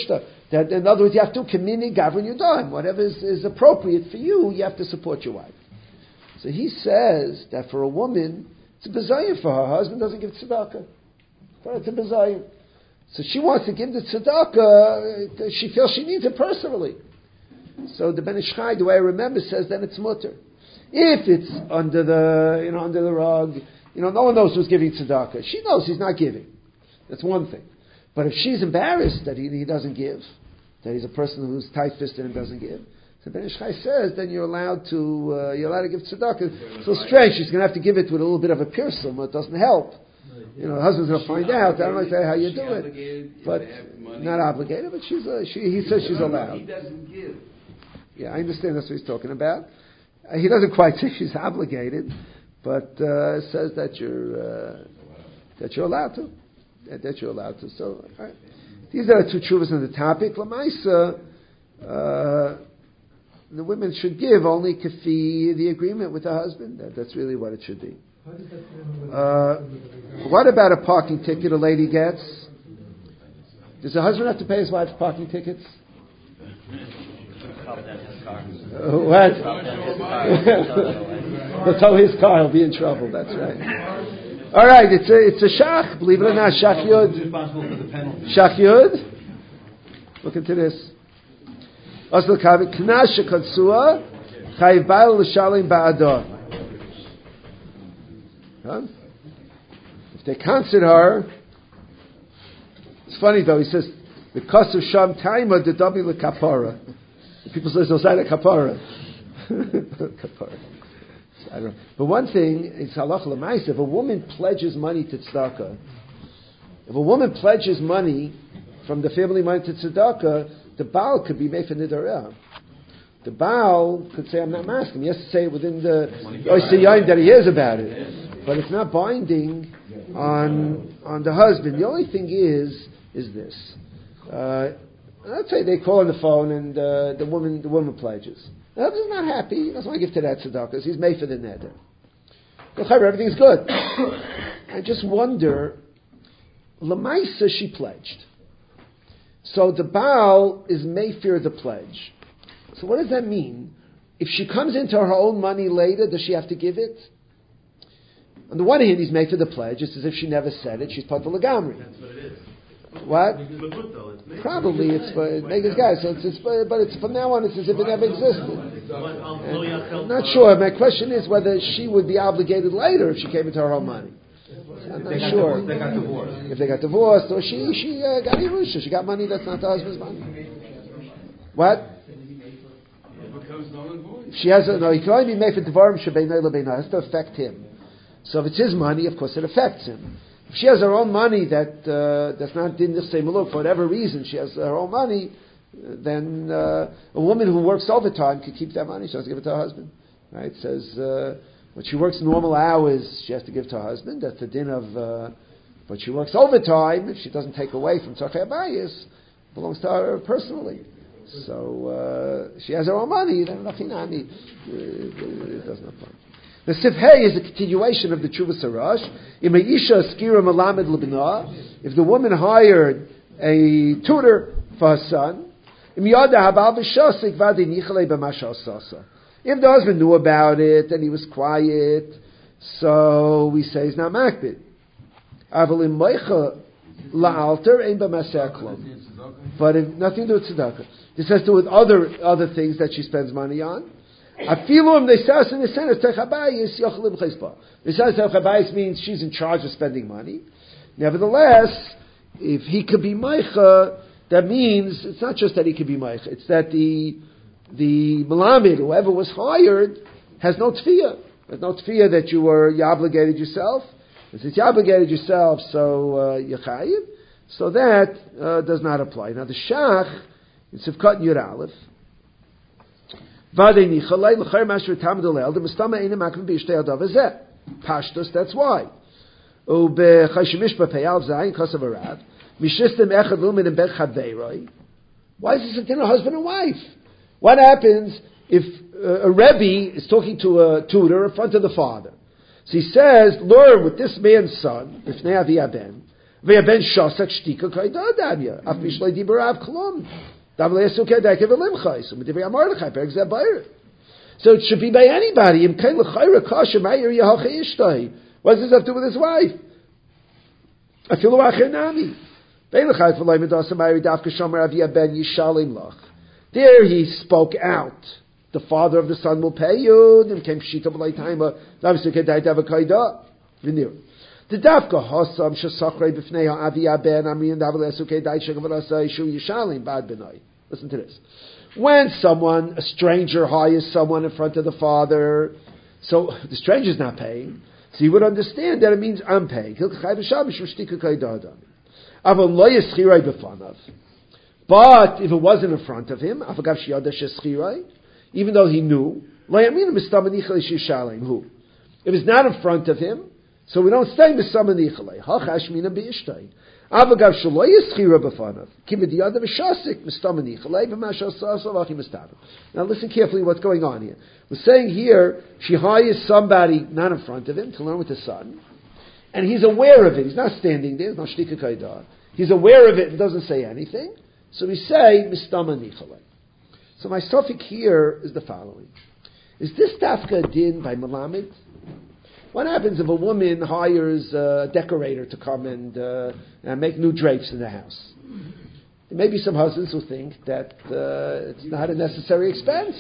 S1: That, in other words, you have to kamini gavrin yudayim. Whatever is, is appropriate for you, you have to support your wife. So he says that for a woman, it's a bezayim for her. Her husband doesn't give tzedakah. For her, it's a bezayim. So she wants to give the tzedakah. She feels she needs it personally. So the Ben Ish Chai, the way I remember, says then it's mutter. If it's under the, you know, under the rug, you know, no one knows who's giving tzedakah. She knows he's not giving. That's one thing. But if she's embarrassed that he, he doesn't give, that he's a person who's tight-fisted and doesn't give, so Ben Ish Chai says, then you're allowed to uh, you're allowed to give tzedakah. So strange, she's going to have to give it with a little bit of a pirsum. It doesn't help. You know, the husband's going to find out. I don't know how you do it, but not obligated. But she's uh, she. He says she's allowed. He
S5: doesn't give.
S1: Yeah, I understand that's what he's talking about. Uh, he doesn't quite say she's obligated, but uh, says that you're uh, that you're allowed to. That you're allowed to. So right. These are the two tshuvas on the topic. Lamaisa, uh, the women should give only kafi the agreement with the husband. That, that's really what it should be. Uh, what about a parking ticket a lady gets? Does the husband have to pay his wife's parking tickets? Uh, what? He'll tow his car. He'll be in trouble. That's right. All right, it's a it's a shach. Believe it or not, shach yud.
S4: Who's responsible for the penalty?
S1: Shach yud. Look into this. Asl kavi knas shekatsua chayiv baal l'shalim ba'ador. If they concert her, it's funny though. He says the cost of sham taima the w kapara. People say so side kapara. Kapara. I don't know. But one thing is halacha l'maisa. If a woman pledges money to tzedakah, if a woman pledges money from the family money to tzedakah, the baal could be made for nidareh. The baal could say, "I'm not masking." He has to say it within the oisiyayim that he hears about it, but it's not binding on on the husband. The only thing is is this. Uh, let's say they call on the phone and uh, the woman the woman pledges. The husband's not happy. He doesn't want to give to that tzedakah. He's made for the neder. Everything's good. I just wonder, Lamaisa she pledged. So the Baal is Mayfair the pledge. So what does that mean? If she comes into her own money later, does she have to give it? On the one hand, he's made for the pledge. It's as if she never said it. She's part of the Lagamri.
S3: That's what it is.
S1: What?
S3: It's
S1: Probably it's for Megan's guy. So it's, it's but it's from now on it's as if it never existed. I'm not sure. My question is whether she would be obligated later if she came into her own money. I'm not
S4: they got
S1: sure.
S4: Divorced, they got divorced.
S1: If they got divorced, or she she uh, got Yerusha, she got money that's not the husband's money. What? She has a, no. He can only be made for Devarim Shebeinu Lebeinu. It has to affect him. So if it's his money, of course it affects him. If she has her own money that uh, that's not din nifsei maluk for whatever reason, she has her own money, then uh, a woman who works overtime could keep that money. She has to give it to her husband. Right? It says uh, when she works normal hours, she has to give it to her husband. That's the din of. Uh, but she works overtime. If she doesn't take away from tzarchei habayis, it belongs to her personally. So uh, she has her own money. Then nachinami, it doesn't apply. The Sifhei is a continuation of the Tshuvas Harash. If the woman hired a tutor for her son, if the husband knew about it and he was quiet, so we say he's not makbid. But if nothing to do with tzedakah. This has to do with other other things that she spends money on. Nisas means she's in charge of spending money. Nevertheless, if he could be meicha, that means it's not just that he could be meicha, it's that the the Melamed, whoever was hired, has no tefiyah. There's no tefiyah that you were you obligated yourself. Since you obligated yourself, so you're chayiv. So that uh, does not apply. Now the shach in Sivkat Yud Aleph. Pashtus, that's why. Why is this a dinner husband and wife? What happens if uh, a Rebbe is talking to a tutor in front of the father? So he says, learn with this man's son, So it should be by anybody. What does this have to do with his wife? There he spoke out. The father of the son will pay you. The dafka hasam shesachrei b'fnei ha'avi ben amriyan davel esukei dai shekav asay shu yishalim bad benai. Listen to this. When someone, a stranger, hires someone in front of the father, so the stranger's not paying, so you would understand that it means I'm paying. But if it wasn't in front of him, even though he knew, if it's not in front of him, so we don't say misamanichale. Hachash mina beishtai. Avagav shelo yischira b'fanav. Kibedi yadav v'shasik mistamanichale v'mashasas avachi mistav. Now listen carefully what's going on here. We're saying here she hires somebody not in front of him to learn with his son, and he's aware of it. He's not standing there. There's no shtika kaidah. He's aware of it and doesn't say anything. So we say mistamanichale. So my suffix here is the following: is this dafka din by Malamed? What happens if a woman hires a decorator to come and, uh, and make new drapes in the house? There may be some husbands who think that uh, it's not a necessary expense.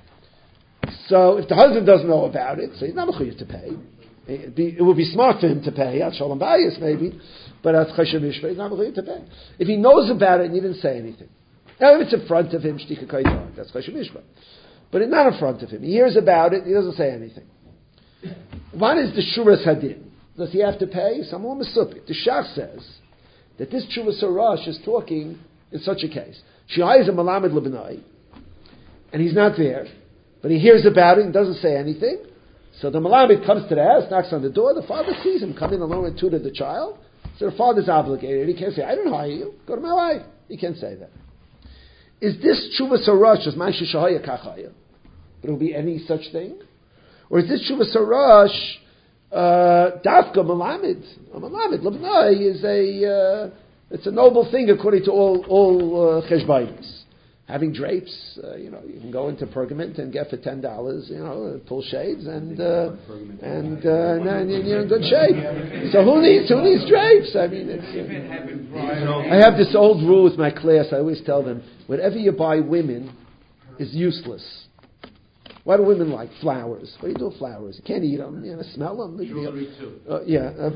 S1: So if the husband doesn't know about it, so he's not mechuyev to pay. It'd be, it would be smart for him to pay, at shalom bayis maybe, but at chesed mishpah he's not mechuyev to pay. If he knows about it and he didn't say anything. Now if it's in front of him, shtika kaidah, that's chesed mishpah. But it's not in front of him. He hears about it, he doesn't say anything. What is the Shuras Hadin? Does he have to pay? Someone Mesupik. The Shach says that this Shuras Harash is talking in such a case. She hires a Malamed Lebanai, and he's not there, but he hears about it and doesn't say anything. So the Malamed comes to the house, knocks on the door, the father sees him come in alone and tutor the child. So the father's obligated. He can't say, I didn't hire you. Go to my wife. He can't say that. Is this Shuras Harash as Maisha Shahaya Kachaya? There will be any such thing? Or is this Shuvah Sarash, uh, Dafka Malamed? A Malamed, Labnai is a, uh, it's a noble thing according to all, all, uh, Cheshbainis. Having drapes, uh, you know, you can go into Pergament and get for ten dollars, you know, pull shades and, uh, and, uh, and then you're in good shape. So who needs, who needs drapes? I mean, it's, uh, I have this old rule with my class, I always tell them, whatever you buy women is useless. Why do women like flowers? What do you do with flowers? You can't eat them. You know, smell them.
S3: Jewelry too.
S1: Uh, yeah. Uh,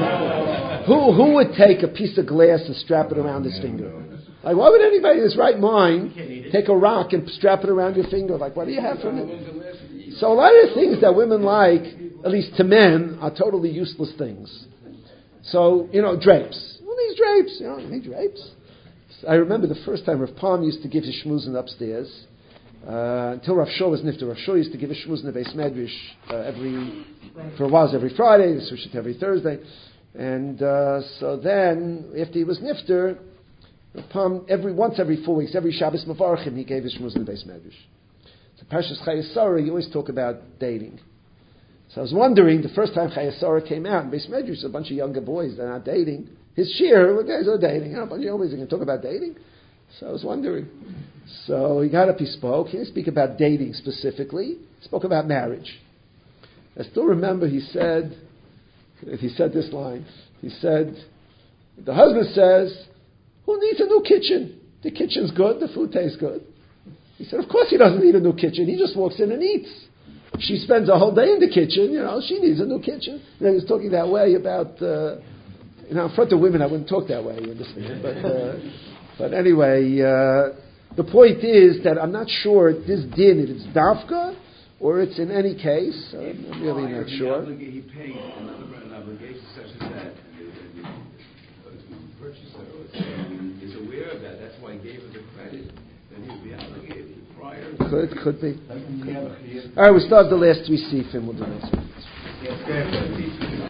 S1: who who would take a piece of glass and strap it around his finger? Like, why would anybody in his right mind take a rock and strap it around your finger? Like, what do you have from it? So a lot of the things that women like, at least to men, are totally useless things. So, you know, drapes. Who needs drapes? You know, you need drapes. I remember the first time Rav Palm used to give his shmuzin upstairs. Uh, until Rav Shor was nifter, Rav Shor used to give a shmuz in the Beis Medrash uh, every, for a while it was every Friday, they switched it to every Thursday, and uh, so then after he was nifter, Rav Palm, every once every four weeks, every Shabbos Mevarchim, he gave his shmuz in the Beis Medrash. So Parshas Chayei Sarah, you always talk about dating. So I was wondering, the first time Chayei Sarah came out in Beis Medrash, a bunch of younger boys, they're not dating. His shir, what guys are dating? You know, a bunch of young boys are going to talk about dating. So I was wondering. So he got up, he spoke. He didn't speak about dating specifically. He spoke about marriage. I still remember he said, he said this line. He said, the husband says, who needs a new kitchen? The kitchen's good, the food tastes good. He said, of course he doesn't need a new kitchen. He just walks in and eats. She spends a whole day in the kitchen, you know, she needs a new kitchen. And he was talking that way about, uh, you know, in front of women I wouldn't talk that way, you understand? But, uh, But anyway, uh, the point is that I'm not sure this din, if it's dafka or it's in any case. I'm, I'm really not sure.
S5: He paid an obligation such as that, and the purchaser is aware of that. That's why he gave her the credit. Then he'd be obligated prior.
S1: Could could be. Could be. All right, we start the last three sifim. We'll do next week.